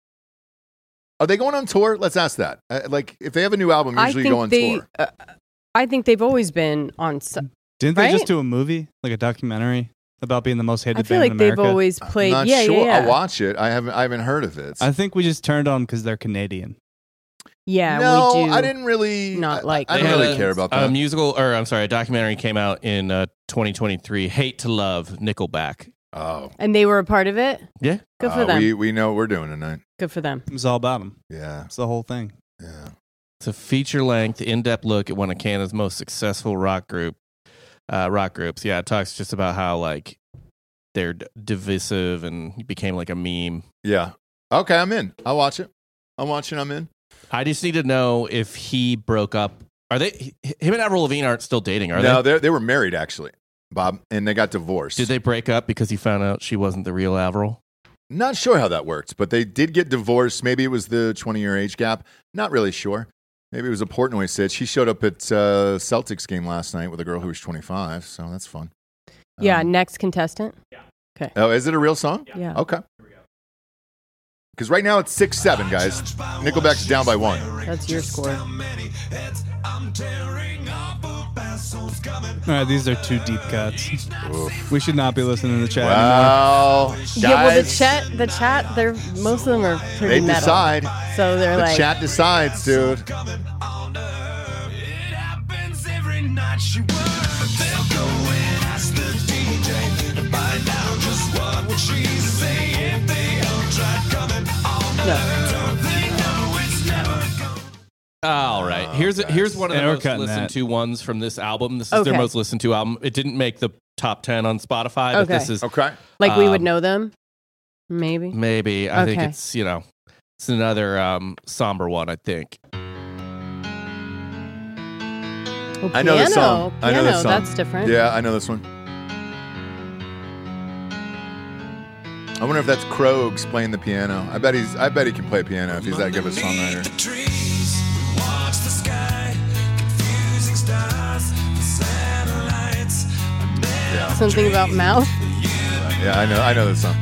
Are they going on tour? Let's ask that. Like, if they have a new album, I usually think go on they, tour. I think they've always been on. Didn't right? they just do a movie, like a documentary about being the most hated I feel band like in America? they've always played. I'm not yeah, sure. yeah. I'll watch it. I haven't heard of it. I think we just turned on because they're Canadian. Yeah, no, we do. I didn't really. Not like I didn't really care about that. A documentary came out in 2023. Hate to Love, Nickelback. Oh, And they were a part of it. Yeah, Good for them. We know what we're doing tonight. Good for them. It was all about them. Yeah, It's the whole thing. yeah. it's a feature-length, in-depth look at one of Canada's most successful rock groups. Yeah, it talks just about how like they're divisive and became like a meme. Yeah. Okay, I'm in. I'll watch it. I'm watching. I'm in. I just need to know if he broke up. Are they? Him and Avril Lavigne aren't still dating, are No, they? they were married actually, Bob, and they got divorced. Did they break up because he found out she wasn't the real Avril? Not sure how that worked, but they did get divorced. Maybe it was the 20-year age gap. Not really sure. Maybe it was a Portnoy sitch. He showed up at Celtics game last night with a girl who was 25, so that's fun. Yeah, next contestant. Oh, is it a real song? Yeah. Okay. Because right now it's 6-7, guys. Nickelback's down by 1. That's your score. All right, these are 2 deep cuts. We should not be listening to the chat anymore. Well, guys, Yeah, well, the chat, they're most of them are pretty they metal. decide. So they're The like, chat decides, dude. All right. Here's one of the Yeah, we're most cutting listened that. to ones from this album. This is their Okay. most listened to album. It didn't make the top 10 on Spotify, but Okay. this is Okay. like we would know them, maybe. maybe. I think Okay. it's it's another somber one. I think. Oh, I know this song. Piano, I know this song. That's different. Yeah, I know this one. I wonder if that's Krogs playing the piano. I bet he can play piano if he's that good of a songwriter. Yeah, Something about mouth. yeah, I know this song.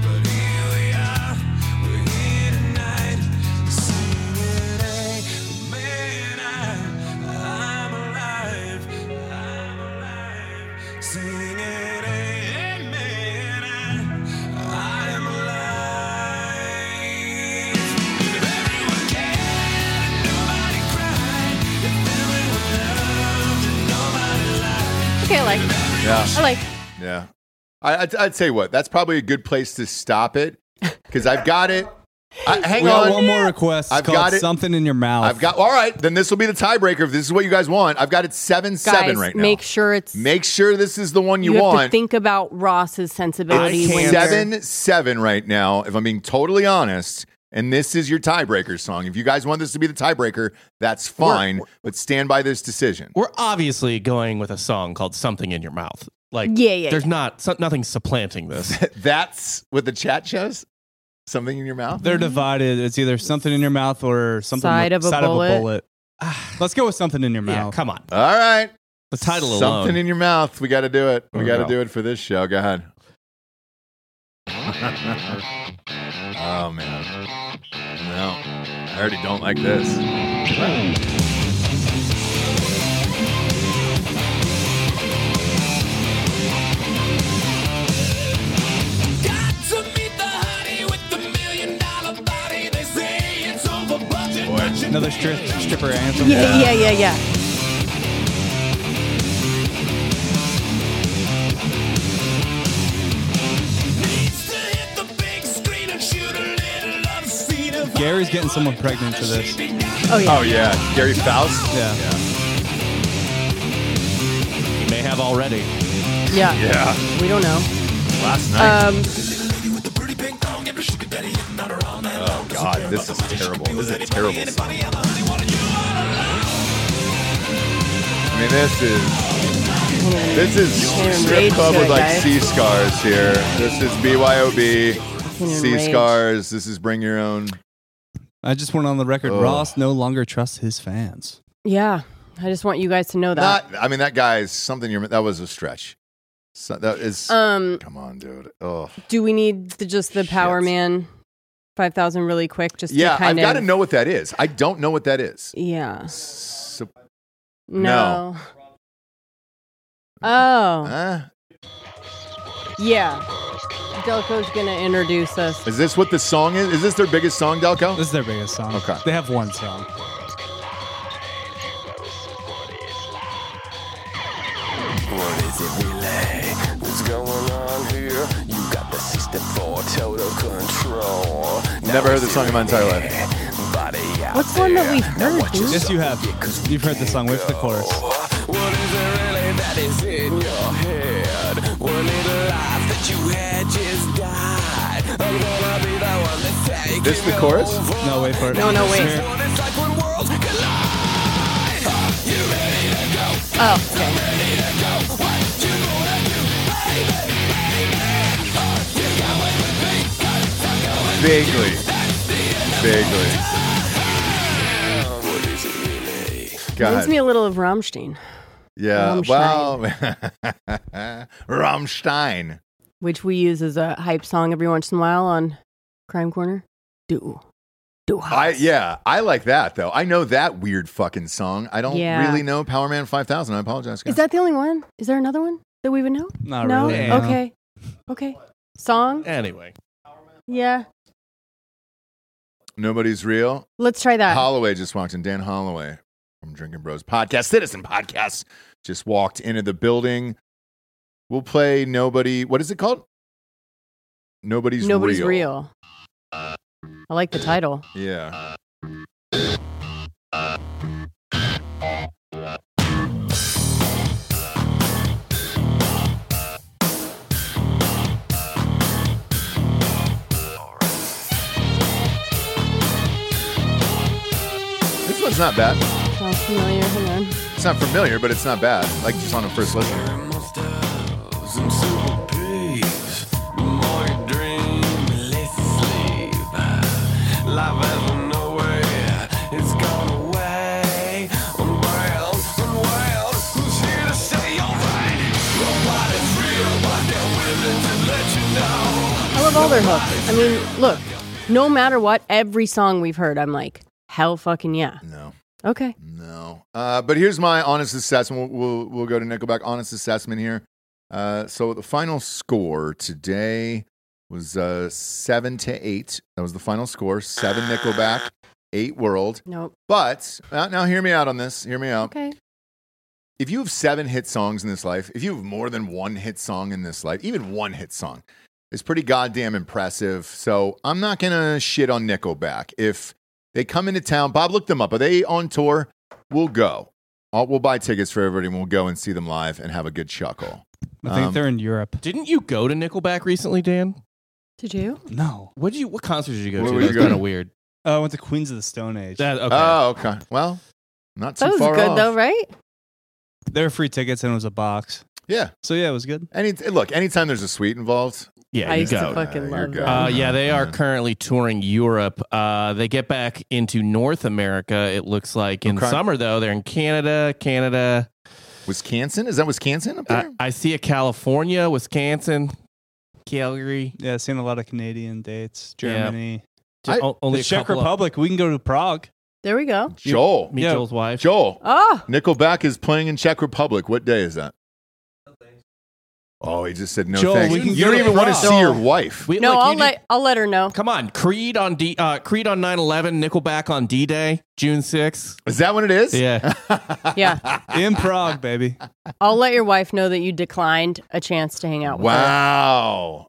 Okay, I like. Yeah, I like. yeah. I'd say what? That's probably a good place to stop it because I've got it. Hang We on. got one more request. It's I've called got it. Something in Your Mouth. I've got. All right, then this will be the tiebreaker. If this is what you guys want, I've got it 7-7 Guys, right now. make sure it's. Make sure this is the one you have want. to think about Ross's sensibility. It's when you're- 7-7 right now, if I'm being totally honest. And this is your tiebreaker song. If you guys want this to be the tiebreaker, that's fine. But stand by this decision. We're obviously going with a song called "Something in Your Mouth." Like, Yeah. there's nothing supplanting this. That's what the chat shows? Something in your mouth? They're divided. It's either something in your mouth or something Side of a bullet. Let's go with something in your Yeah, mouth. come on. All right. The title alone. Something in your mouth. We got to do it. We Oh, got to no. do it for this show. Go ahead. Oh, man. No. I already don't like this. Another stripper anthem. Yeah. Gary's getting someone pregnant for this. Oh yeah. Oh, yeah. Gary Faust? Yeah. You may have already. Yeah. Yeah. We don't know. Last night. Um, Oh, God. This is terrible. This is a terrible song. I mean, this is strip rage club to with it, like guys. C scars here. This is BYOB. Fucking C enraged. scars. This is bring your own. I just went on the record. Ugh. Ross no longer trusts his fans. Yeah. I just want you guys to know that. Not. I mean, that guy's something. That was a stretch. So that is. Come on, dude. Oh. Do we need just the Power Shit. Man 5,000 really quick? Just Yeah, to kind I've got to of know what that is. I don't know what that is. Yeah. So, No. Oh. Yeah. Delco's going to introduce us. Is this what the song is? Is this their biggest song, Delco? This is their biggest song. Okay. They have one song. What is it relay? What's going on here? You got the system for total control. Never heard the song in my entire life. What's one that we've heard, dude? Yes, you have. You've heard the song. Where's the chorus? What is it really that is in your head? One little life that you had just died. I'm gonna be the one that takes This the chorus? No, wait for it. No, wait. Here. It's like when worlds collide. You ready to go? Oh, okay. Ready to go? What you gonna do, baby? You got away with me. Vaguely. What is it really? Reminds me a little of Rammstein. Yeah, well, Rammstein. Which we use as a hype song every once in a while on Crime Corner. Do I like that though. I know that weird fucking song. I don't really know Power Man 5000. I apologize, guys. Is that the only one? Is there another one that we would know? Not no? really. No? Okay. Song? Anyway. Yeah. Nobody's Real? Let's try that. Holloway just walked in. Dan Holloway from Drinking Bros Podcast, Citizen Podcast, just walked into the building. We'll play Nobody. What is it called? Nobody's Real. I like the title. Yeah. This one's not bad. Sounds familiar. Hang on. It's not familiar, but it's not bad. Like just on a first listen. Some super pigs. The more you dream, the less you sleep. Life has nowhere, it's gone away. Unbound, unwound, who's here to say you're right? Nobody's real, but they're willing to let you know. I love all their hooks. I mean, look, no matter what, every song we've heard, I'm like, hell fucking yeah. No. Okay. No. But here's my honest assessment. We'll go to Nickelback. Honest assessment here. So the final score today was 7-8. That was the final score. 7 Nickelback, 8 World. Nope. But now hear me out on this. Hear me out. Okay. If you have 7 hit songs in this life, if you have more than one hit song in this life, even one hit song, is pretty goddamn impressive. So I'm not going to shit on Nickelback. If they come into town, Bob, look them up. Are they on tour? We'll go. We'll buy tickets for everybody and we'll go and see them live and have a good chuckle. I think they're in Europe. Didn't you go to Nickelback recently, Dan? Did you? No. What concert did you go Where to? were That you was going? kind of weird. I went to Queens of the Stone Age. Okay. Oh, okay. Well, not too That was far good off. though, right? There were free tickets and it was a box. Yeah. So yeah, it was good. Look, anytime there's a suite involved, Yeah, I you used to go. fucking You're love good. that. Yeah, they are currently touring Europe. They get back into North America, it looks like. In Okay. summer, though, they're in Canada. Wisconsin? Is that Wisconsin up there? I see a California, Wisconsin, Calgary. Yeah, seen a lot of Canadian dates. Germany. Only The a Czech couple of- Republic. We can go to Prague. There we go. Joel. Meet Yeah. Joel's wife. Joel. Oh, Nickelback is playing in Czech Republic. What day is that? Oh, he just said no Joel, thanks. we can You go don't to even want to Prague. see your Joel. wife. no, I'll let her know. Come on, Creed on 9/11, Nickelback on D-Day, June 6th. Is that what it is? Yeah. Yeah. In Prague, baby. I'll let your wife know that you declined a chance to hang out with her. Wow.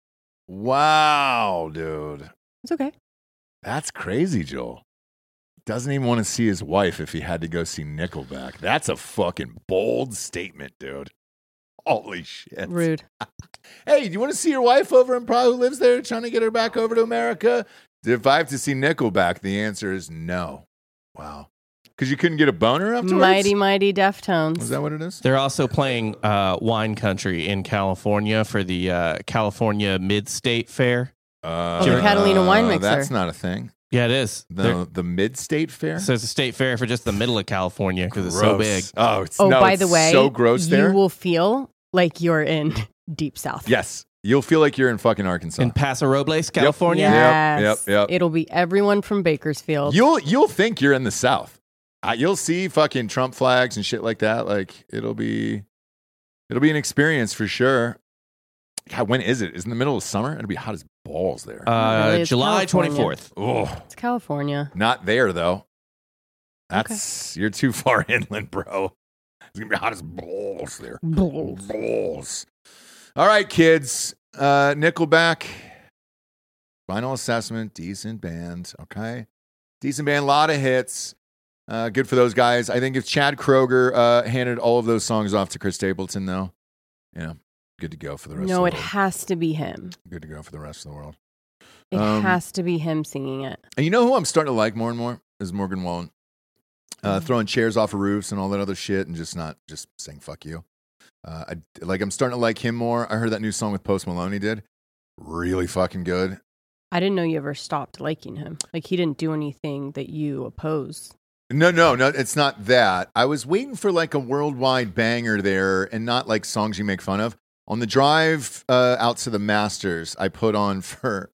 Wow, dude. It's okay. That's crazy, Joel. Doesn't even want to see his wife if he had to go see Nickelback. That's a fucking bold statement, dude. Holy shit. Rude. Hey, do you want to see your wife over in Prague who lives there trying to get her back over to America? If I have to see Nickelback, the answer is no. Wow. Because you couldn't get a boner afterwards? Mighty Deftones. Is that what it is? They're also playing Wine Country in California for the California Mid-State Fair. the Catalina Wine Mixer. That's not a thing. Yeah, it is. The Mid-State Fair? So it's a state fair for just the middle of California because it's so big. Oh, by it's the way, so gross there. You will feel like you're in Deep South. Yes. You'll feel like you're in fucking Arkansas. In Paso Robles, California. Yep. Yes. Yep. It'll be everyone from Bakersfield. You'll think you're in the South. You'll see fucking Trump flags and shit like that. Like it'll be an experience for sure. God, when is it? Is it in the middle of summer? It'll be hot as balls there. Really, it's July California. 24th. Oh, It's California. not there though. You're too far inland, bro. It's gonna be hot as balls there. Balls. All right, kids. Nickelback. Final assessment. Decent band. Okay. Decent band. A lot of hits. Good for those guys. I think if Chad Kroeger handed all of those songs off to Chris Stapleton, though, good to go for the rest of the No, world. it has to be him. Good to go for the rest of the world. It has to be him singing it. And you know who I'm starting to like more and more is Morgan Wallen. Throwing chairs off of roofs and all that other shit and just saying fuck you. I'm starting to like him more. I heard that new song with Post Malone he did. Really fucking good. I didn't know you ever stopped liking him. Like, he didn't do anything that you oppose. No, it's not that. I was waiting for like a worldwide banger there and not like songs you make fun of. On the drive out to the Masters, I put on for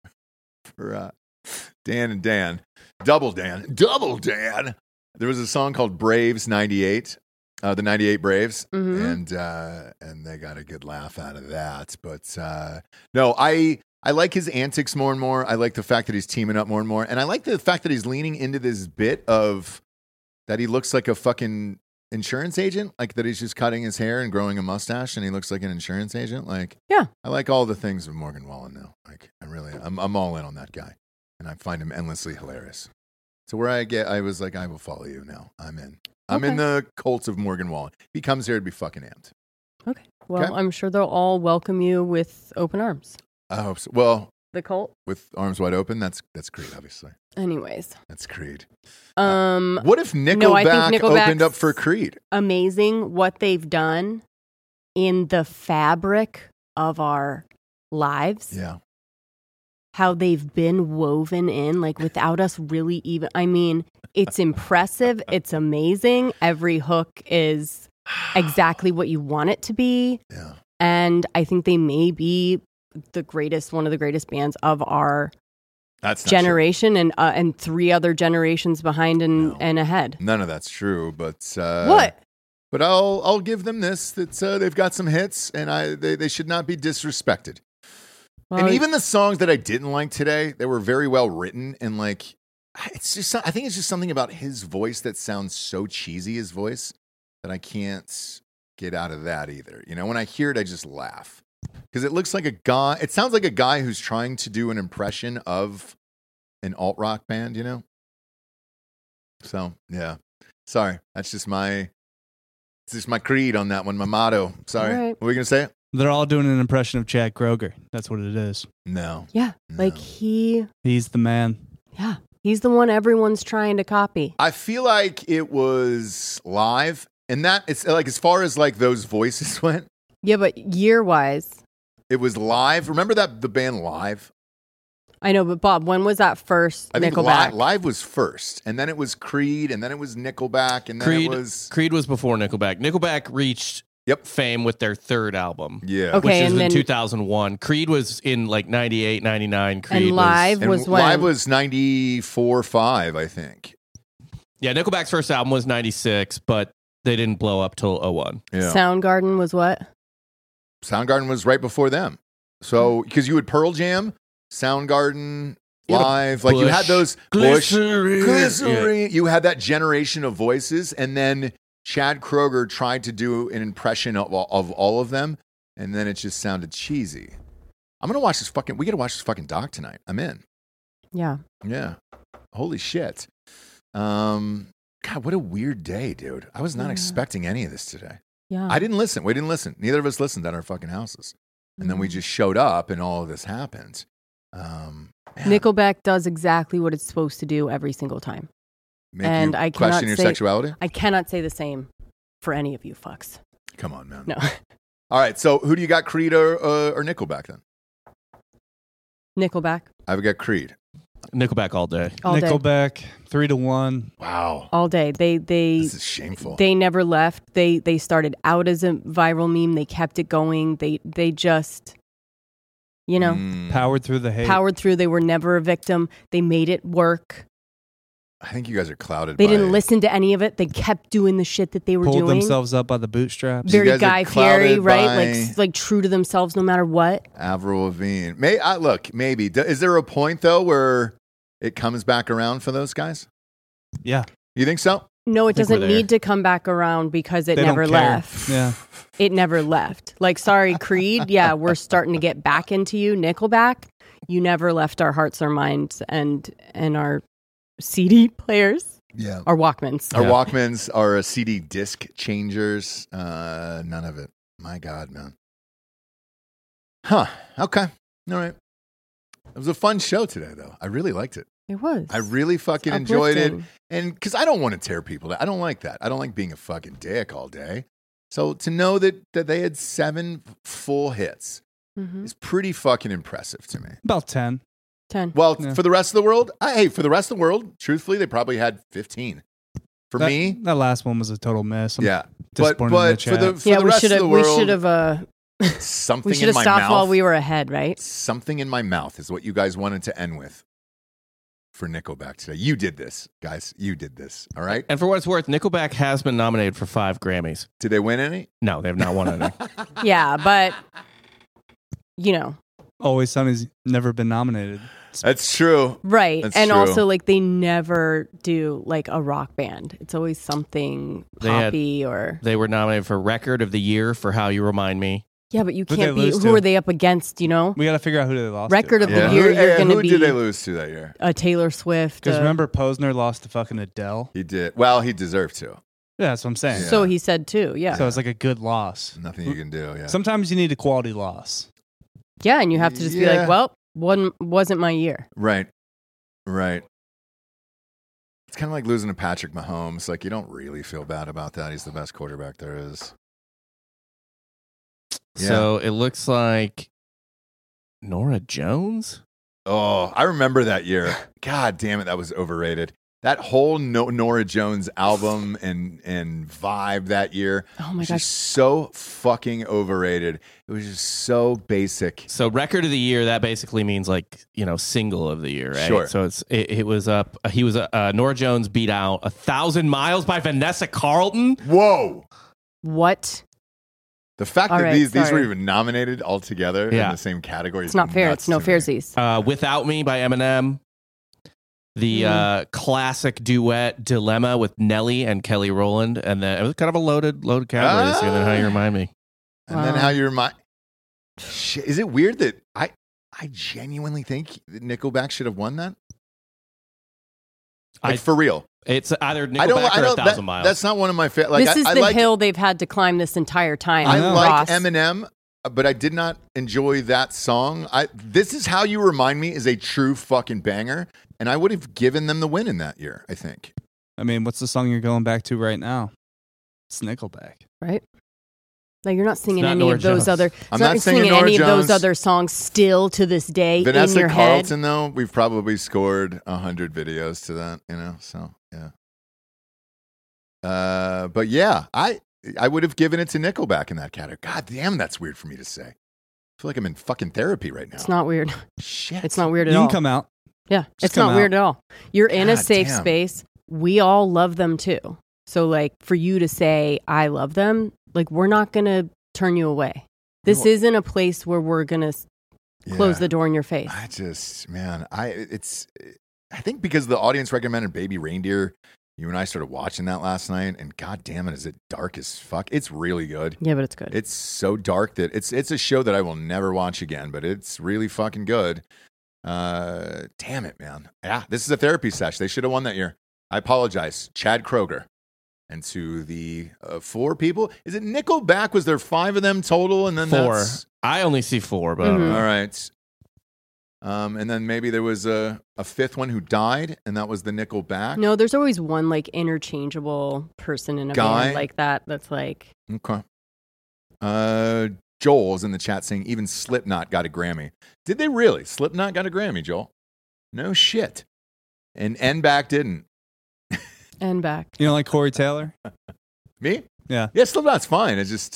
Dan and Dan. Double Dan. There was a song called Braves 98, the 98 Braves, and they got a good laugh out of that. But no, I like his antics more and more. I like the fact that he's teaming up more and more. And I like the fact that he's leaning into this bit of that he looks like a fucking insurance agent, like that he's just cutting his hair and growing a mustache and he looks like an insurance agent. Like, yeah, I like all the things of Morgan Wallen now. Like, I'm all in on that guy. And I find him endlessly hilarious. So where I was like, I will follow you now. I'm in. I'm in the cult of Morgan Wallen. If he comes here, it'd be fucking amped. Okay. Well, Okay. I'm sure they'll all welcome you with open arms. I hope so. Well, The cult? with arms wide open, that's Creed, obviously. Anyways. That's Creed. What What if No, I think Nickelback Nickelback's opened up for Creed? amazing what they've done in the fabric of our lives. Yeah. How they've been woven in, like without us really even. I mean, it's impressive. It's amazing. Every hook is exactly what you want it to be. Yeah. And I think they may be one of the greatest bands of our That's not generation, and three other generations behind and ahead. true. None of that's true, but What? But I'll give them this. That they've got some hits, and they should not be disrespected. Well, And even the songs that I didn't like today, they were very well written. And like, it's just, I think it's just something about his voice that sounds so cheesy, his voice, that I can't get out of that either. You know, when I hear it, I just laugh. Because it looks like a guy, it sounds like a guy who's trying to do an impression of an alt rock band, you know? So, yeah. Sorry. It's just my creed on that one, my motto. Sorry. All right. What were we going to say? They're all doing an impression of Chad Kroeger. That's what it is. No. yeah, No. like He's the man. he's the one everyone's trying to copy. I feel like it was live, and that it's like as far as like those voices went, Yeah, but year-wise, it was live. Remember the band Live? I know, but Bob, when was that first I think Nickelback? Live was first, and then it was Creed, and then it was Nickelback, and then it was Creed was before Nickelback. Nickelback reached fame with their third album. Yeah. Okay, which is and in then- 2001. Creed was in like 98, 99. Creed And Live and was when? Live was 94-5, I think. Yeah, Nickelback's first album was 96, but they didn't blow up till 01. Yeah. Soundgarden was what? Soundgarden was right before them. So because you had Pearl Jam, Soundgarden, You had Live, like you had those Glycerine. Glycerine. You had that generation of voices, and then Chad Kroeger tried to do an impression of all of them, and then it just sounded cheesy. I'm gonna watch this we gotta watch this fucking doc tonight. I'm in. Yeah. Yeah. Holy shit. God, what a weird day, dude. I was not expecting any of this today. Yeah. I didn't listen. We didn't listen. Neither of us listened at our fucking houses. And then we just showed up and all of this happened. Man, Nickelback does exactly what it's supposed to do every single time. make and you I cannot question your say- sexuality? I cannot say the same for any of you fucks. Come on, man. No. All right, so who do you got, Creed or Nickelback then? Nickelback. I've got Creed. Nickelback all day. All day. Nickelback, 3-1. Wow. All day. This is shameful. They never left. They started out as a viral meme. They kept it going. They just, you know, Powered through the hate. powered through. They were never a victim. They made it work. I think you guys are clouded. They didn't listen to any of it. They kept doing the shit that they were Pulled doing. themselves up by the bootstraps. Very You guys are Guy Fieri, clouded right? by- Like true to themselves no matter what. Avril Lavigne. Look, maybe. Is there a point though where it comes back around for those guys? Yeah. You think so? No, it think we're doesn't there. need to come back around because it They never don't care. left. Yeah. It never left. Like, sorry, Creed. Yeah, we're starting to get back into you. Nickelback, you never left our hearts, our minds, and our CD players. Yeah. Our Walkmans. Our Walkmans, our CD disc changers. None of it. My God, man. Huh. Okay. All right. It was a fun show today, though. I really liked it. It was. I really fucking enjoyed it. uplifting. And because I don't want to tear people down. I don't like that. I don't like being a fucking dick all day. So to know that they had 7 full hits Mhm. is pretty fucking impressive to me. About 10. 10. Well, Yeah. for the rest of the world, for the rest of the world, truthfully, they probably had 15. For me, That last one was a total miss. I'm yeah. But disappointed in the for chat. the rest of the We world, should have. something We should in have my stopped mouth. while we were ahead, right? Something in my mouth is what you guys wanted to end with for Nickelback today. You did this, guys. You did this. All right. And for what it's worth, Nickelback has been nominated for 5 Grammys. Did they win any? No, they have not won any. Yeah, but you know, Always Sunny's never been nominated. That's true. right? That's And true. also, like, they never do like a rock band. It's always something They had- poppy or They were nominated for Record of the Year for How You Remind Me. yeah, but you Who'd can't they be. lose Who to? are they up against? You know, We got to figure out who they lost Record to. of the year. You're going to who be did they lose to that year? a Taylor Swift. Because remember, Posner lost to fucking Adele? He did. Well, he deserved to. Yeah, that's what I'm saying. Yeah. So he said too. Yeah, So it's like a good loss. Nothing you can do. Yeah. Sometimes you need a quality loss. yeah, and you have to just be Yeah. like, well, one wasn't my year. Right. Right. It's kind of like losing to Patrick Mahomes. Like, you don't really feel bad about that. He's the best quarterback there is. Yeah. So it looks like Nora Jones? Oh, I remember that year. God damn it, that was overrated. That whole Nora Jones album and vibe that year Oh my was gosh, just so fucking overrated. It was just so basic. So Record of the Year, that basically means like, single of the year, right? Sure. So it was up. He was Nora Jones beat out 1,000 Miles by Vanessa Carlton. Whoa. what? The fact All that right, these were sorry. even nominated all together in Yeah. the same category It's is not fair. nuts It's no to me. fairsies. Without Me by Eminem. The classic duet Dilemma with Nelly and Kelly Rowland. And then it was kind of a loaded category this year. Then How You Remind Me. And then how you remind. Shit, is it weird that I genuinely think that Nickelback should have won that? Like, for real. It's either Nickelback or 1,000 Miles. That's not one of my favorite. Like, this is I the like, hill they've had to climb this entire time. I like Ross. Eminem, but I did not enjoy that song. This is How You Remind Me is a true fucking banger, and I would have given them the win in that year, I think. I mean, what's the song you're going back to right now? It's Nickelback. right? Like you're not singing not any Nora of those Jones. other. I'm you're not singing Nora any of Jones. those other songs still to this day in Vanessa your head. Carlton, though, we've probably scored 100 videos to that, so yeah. But yeah, I would have given it to Nickelback in that category. God damn, that's weird for me to say. I feel like I'm in fucking therapy right now. It's not weird. Shit. It's not weird You at can all. come out. Yeah, Just it's come not weird out. at all. You're in a God safe damn. space. We all love them too. So like for you to say I love them, we're not going to turn you away. This Well- isn't a place where we're going to close the door in your face. I just, man, I think because the audience recommended Baby Reindeer, you and I started watching that last night, and god damn it, is it dark as fuck. It's really good. Yeah, but it's good. It's so dark that it's a show that I will never watch again, but it's really fucking good. Damn it, man. Yeah, this is a therapy session. They should have won that year. I apologize. Chad Kroger. And to the 4 people, is it Nickelback? Was there 5 of them total? And then 4. that's- I only see 4, but Mhm. all right. And then maybe there was a 5th one who died, and that was the Nickelback. No, there's always one interchangeable person in a Guy? band like that. That's like, Okay. Joel is in the chat saying even Slipknot got a Grammy. Did they really? Slipknot got a Grammy, Joel? No shit. And N-Back didn't. and back. You know, like Corey Taylor? Me? Yeah. Yeah, Slipknot's fine. It's just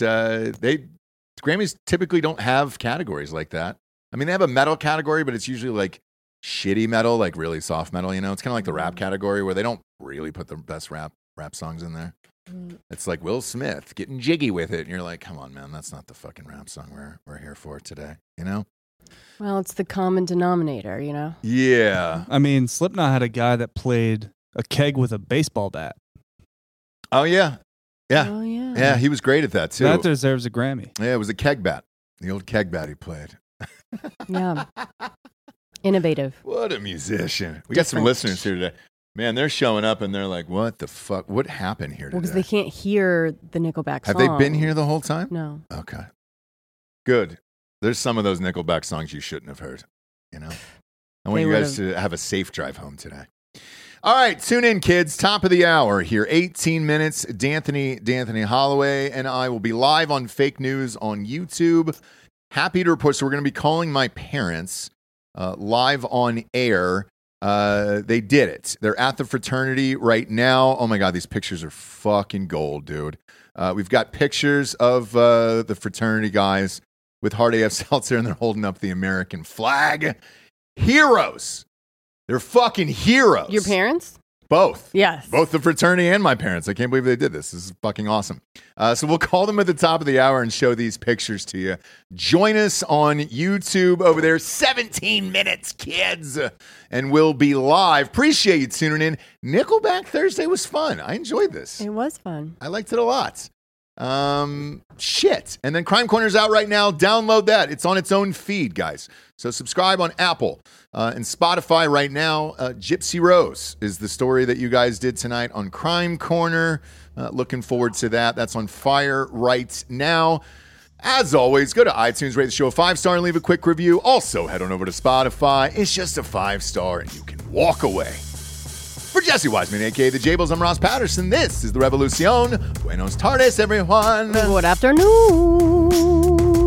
Grammys typically don't have categories like that. I mean, they have a metal category, but it's usually like shitty metal, like really soft metal. You know, it's kind of like the rap category where they don't really put the best rap songs in there. It's like Will Smith getting jiggy with it, and you're like, come on, man, that's not the fucking rap song we're here for today. You know? Well, it's the common denominator, you know? Yeah. I mean, Slipknot had a guy that played a keg with a baseball bat. Oh, yeah. Yeah. Oh, yeah. Yeah, he was great at that, too. That deserves a Grammy. Yeah, it was a keg bat. The old keg bat he played. Yeah. Innovative. What a musician. We got some listeners here today. Man, they're showing up and they're like, what the fuck? What happened here today? Well, because they can't hear the Nickelback song. Have they been here the whole time? No. Okay. Good. There's some of those Nickelback songs you shouldn't have heard, you know? I want you guys to have a safe drive home today. All right, tune in, kids. Top of the hour here, 18 minutes. D'Anthony Holloway and I will be live on Fake News on YouTube. Happy to report. So we're going to be calling my parents live on air. They did it. They're at the fraternity right now. Oh my God, these pictures are fucking gold, dude. We've got pictures of the fraternity guys with Hard AF Seltzer, and they're holding up the American flag. Heroes. They're fucking heroes. Your parents? Both. Yes. Both the fraternity and my parents. I can't believe they did this. This is fucking awesome. So we'll call them at the top of the hour and show these pictures to you. Join us on YouTube over there. 17 minutes, kids. And we'll be live. Appreciate you tuning in. Nickelback Thursday was fun. I enjoyed this. It was fun. I liked it a lot. Shit. And then Crime Corner's out right now. Download that. It's on its own feed, guys. So subscribe on Apple and Spotify right now. Gypsy Rose is the story that you guys did tonight on Crime Corner. Looking forward to that. That's on fire right now. As always, go to iTunes, rate the show a 5-star, and leave a quick review. Also, head on over to Spotify. It's just a 5-star, and you can walk away. For Jesse Wiseman, a.k.a. The Jables, I'm Ross Patterson. This is The Revolucion. Buenos tardes, everyone. Good afternoon.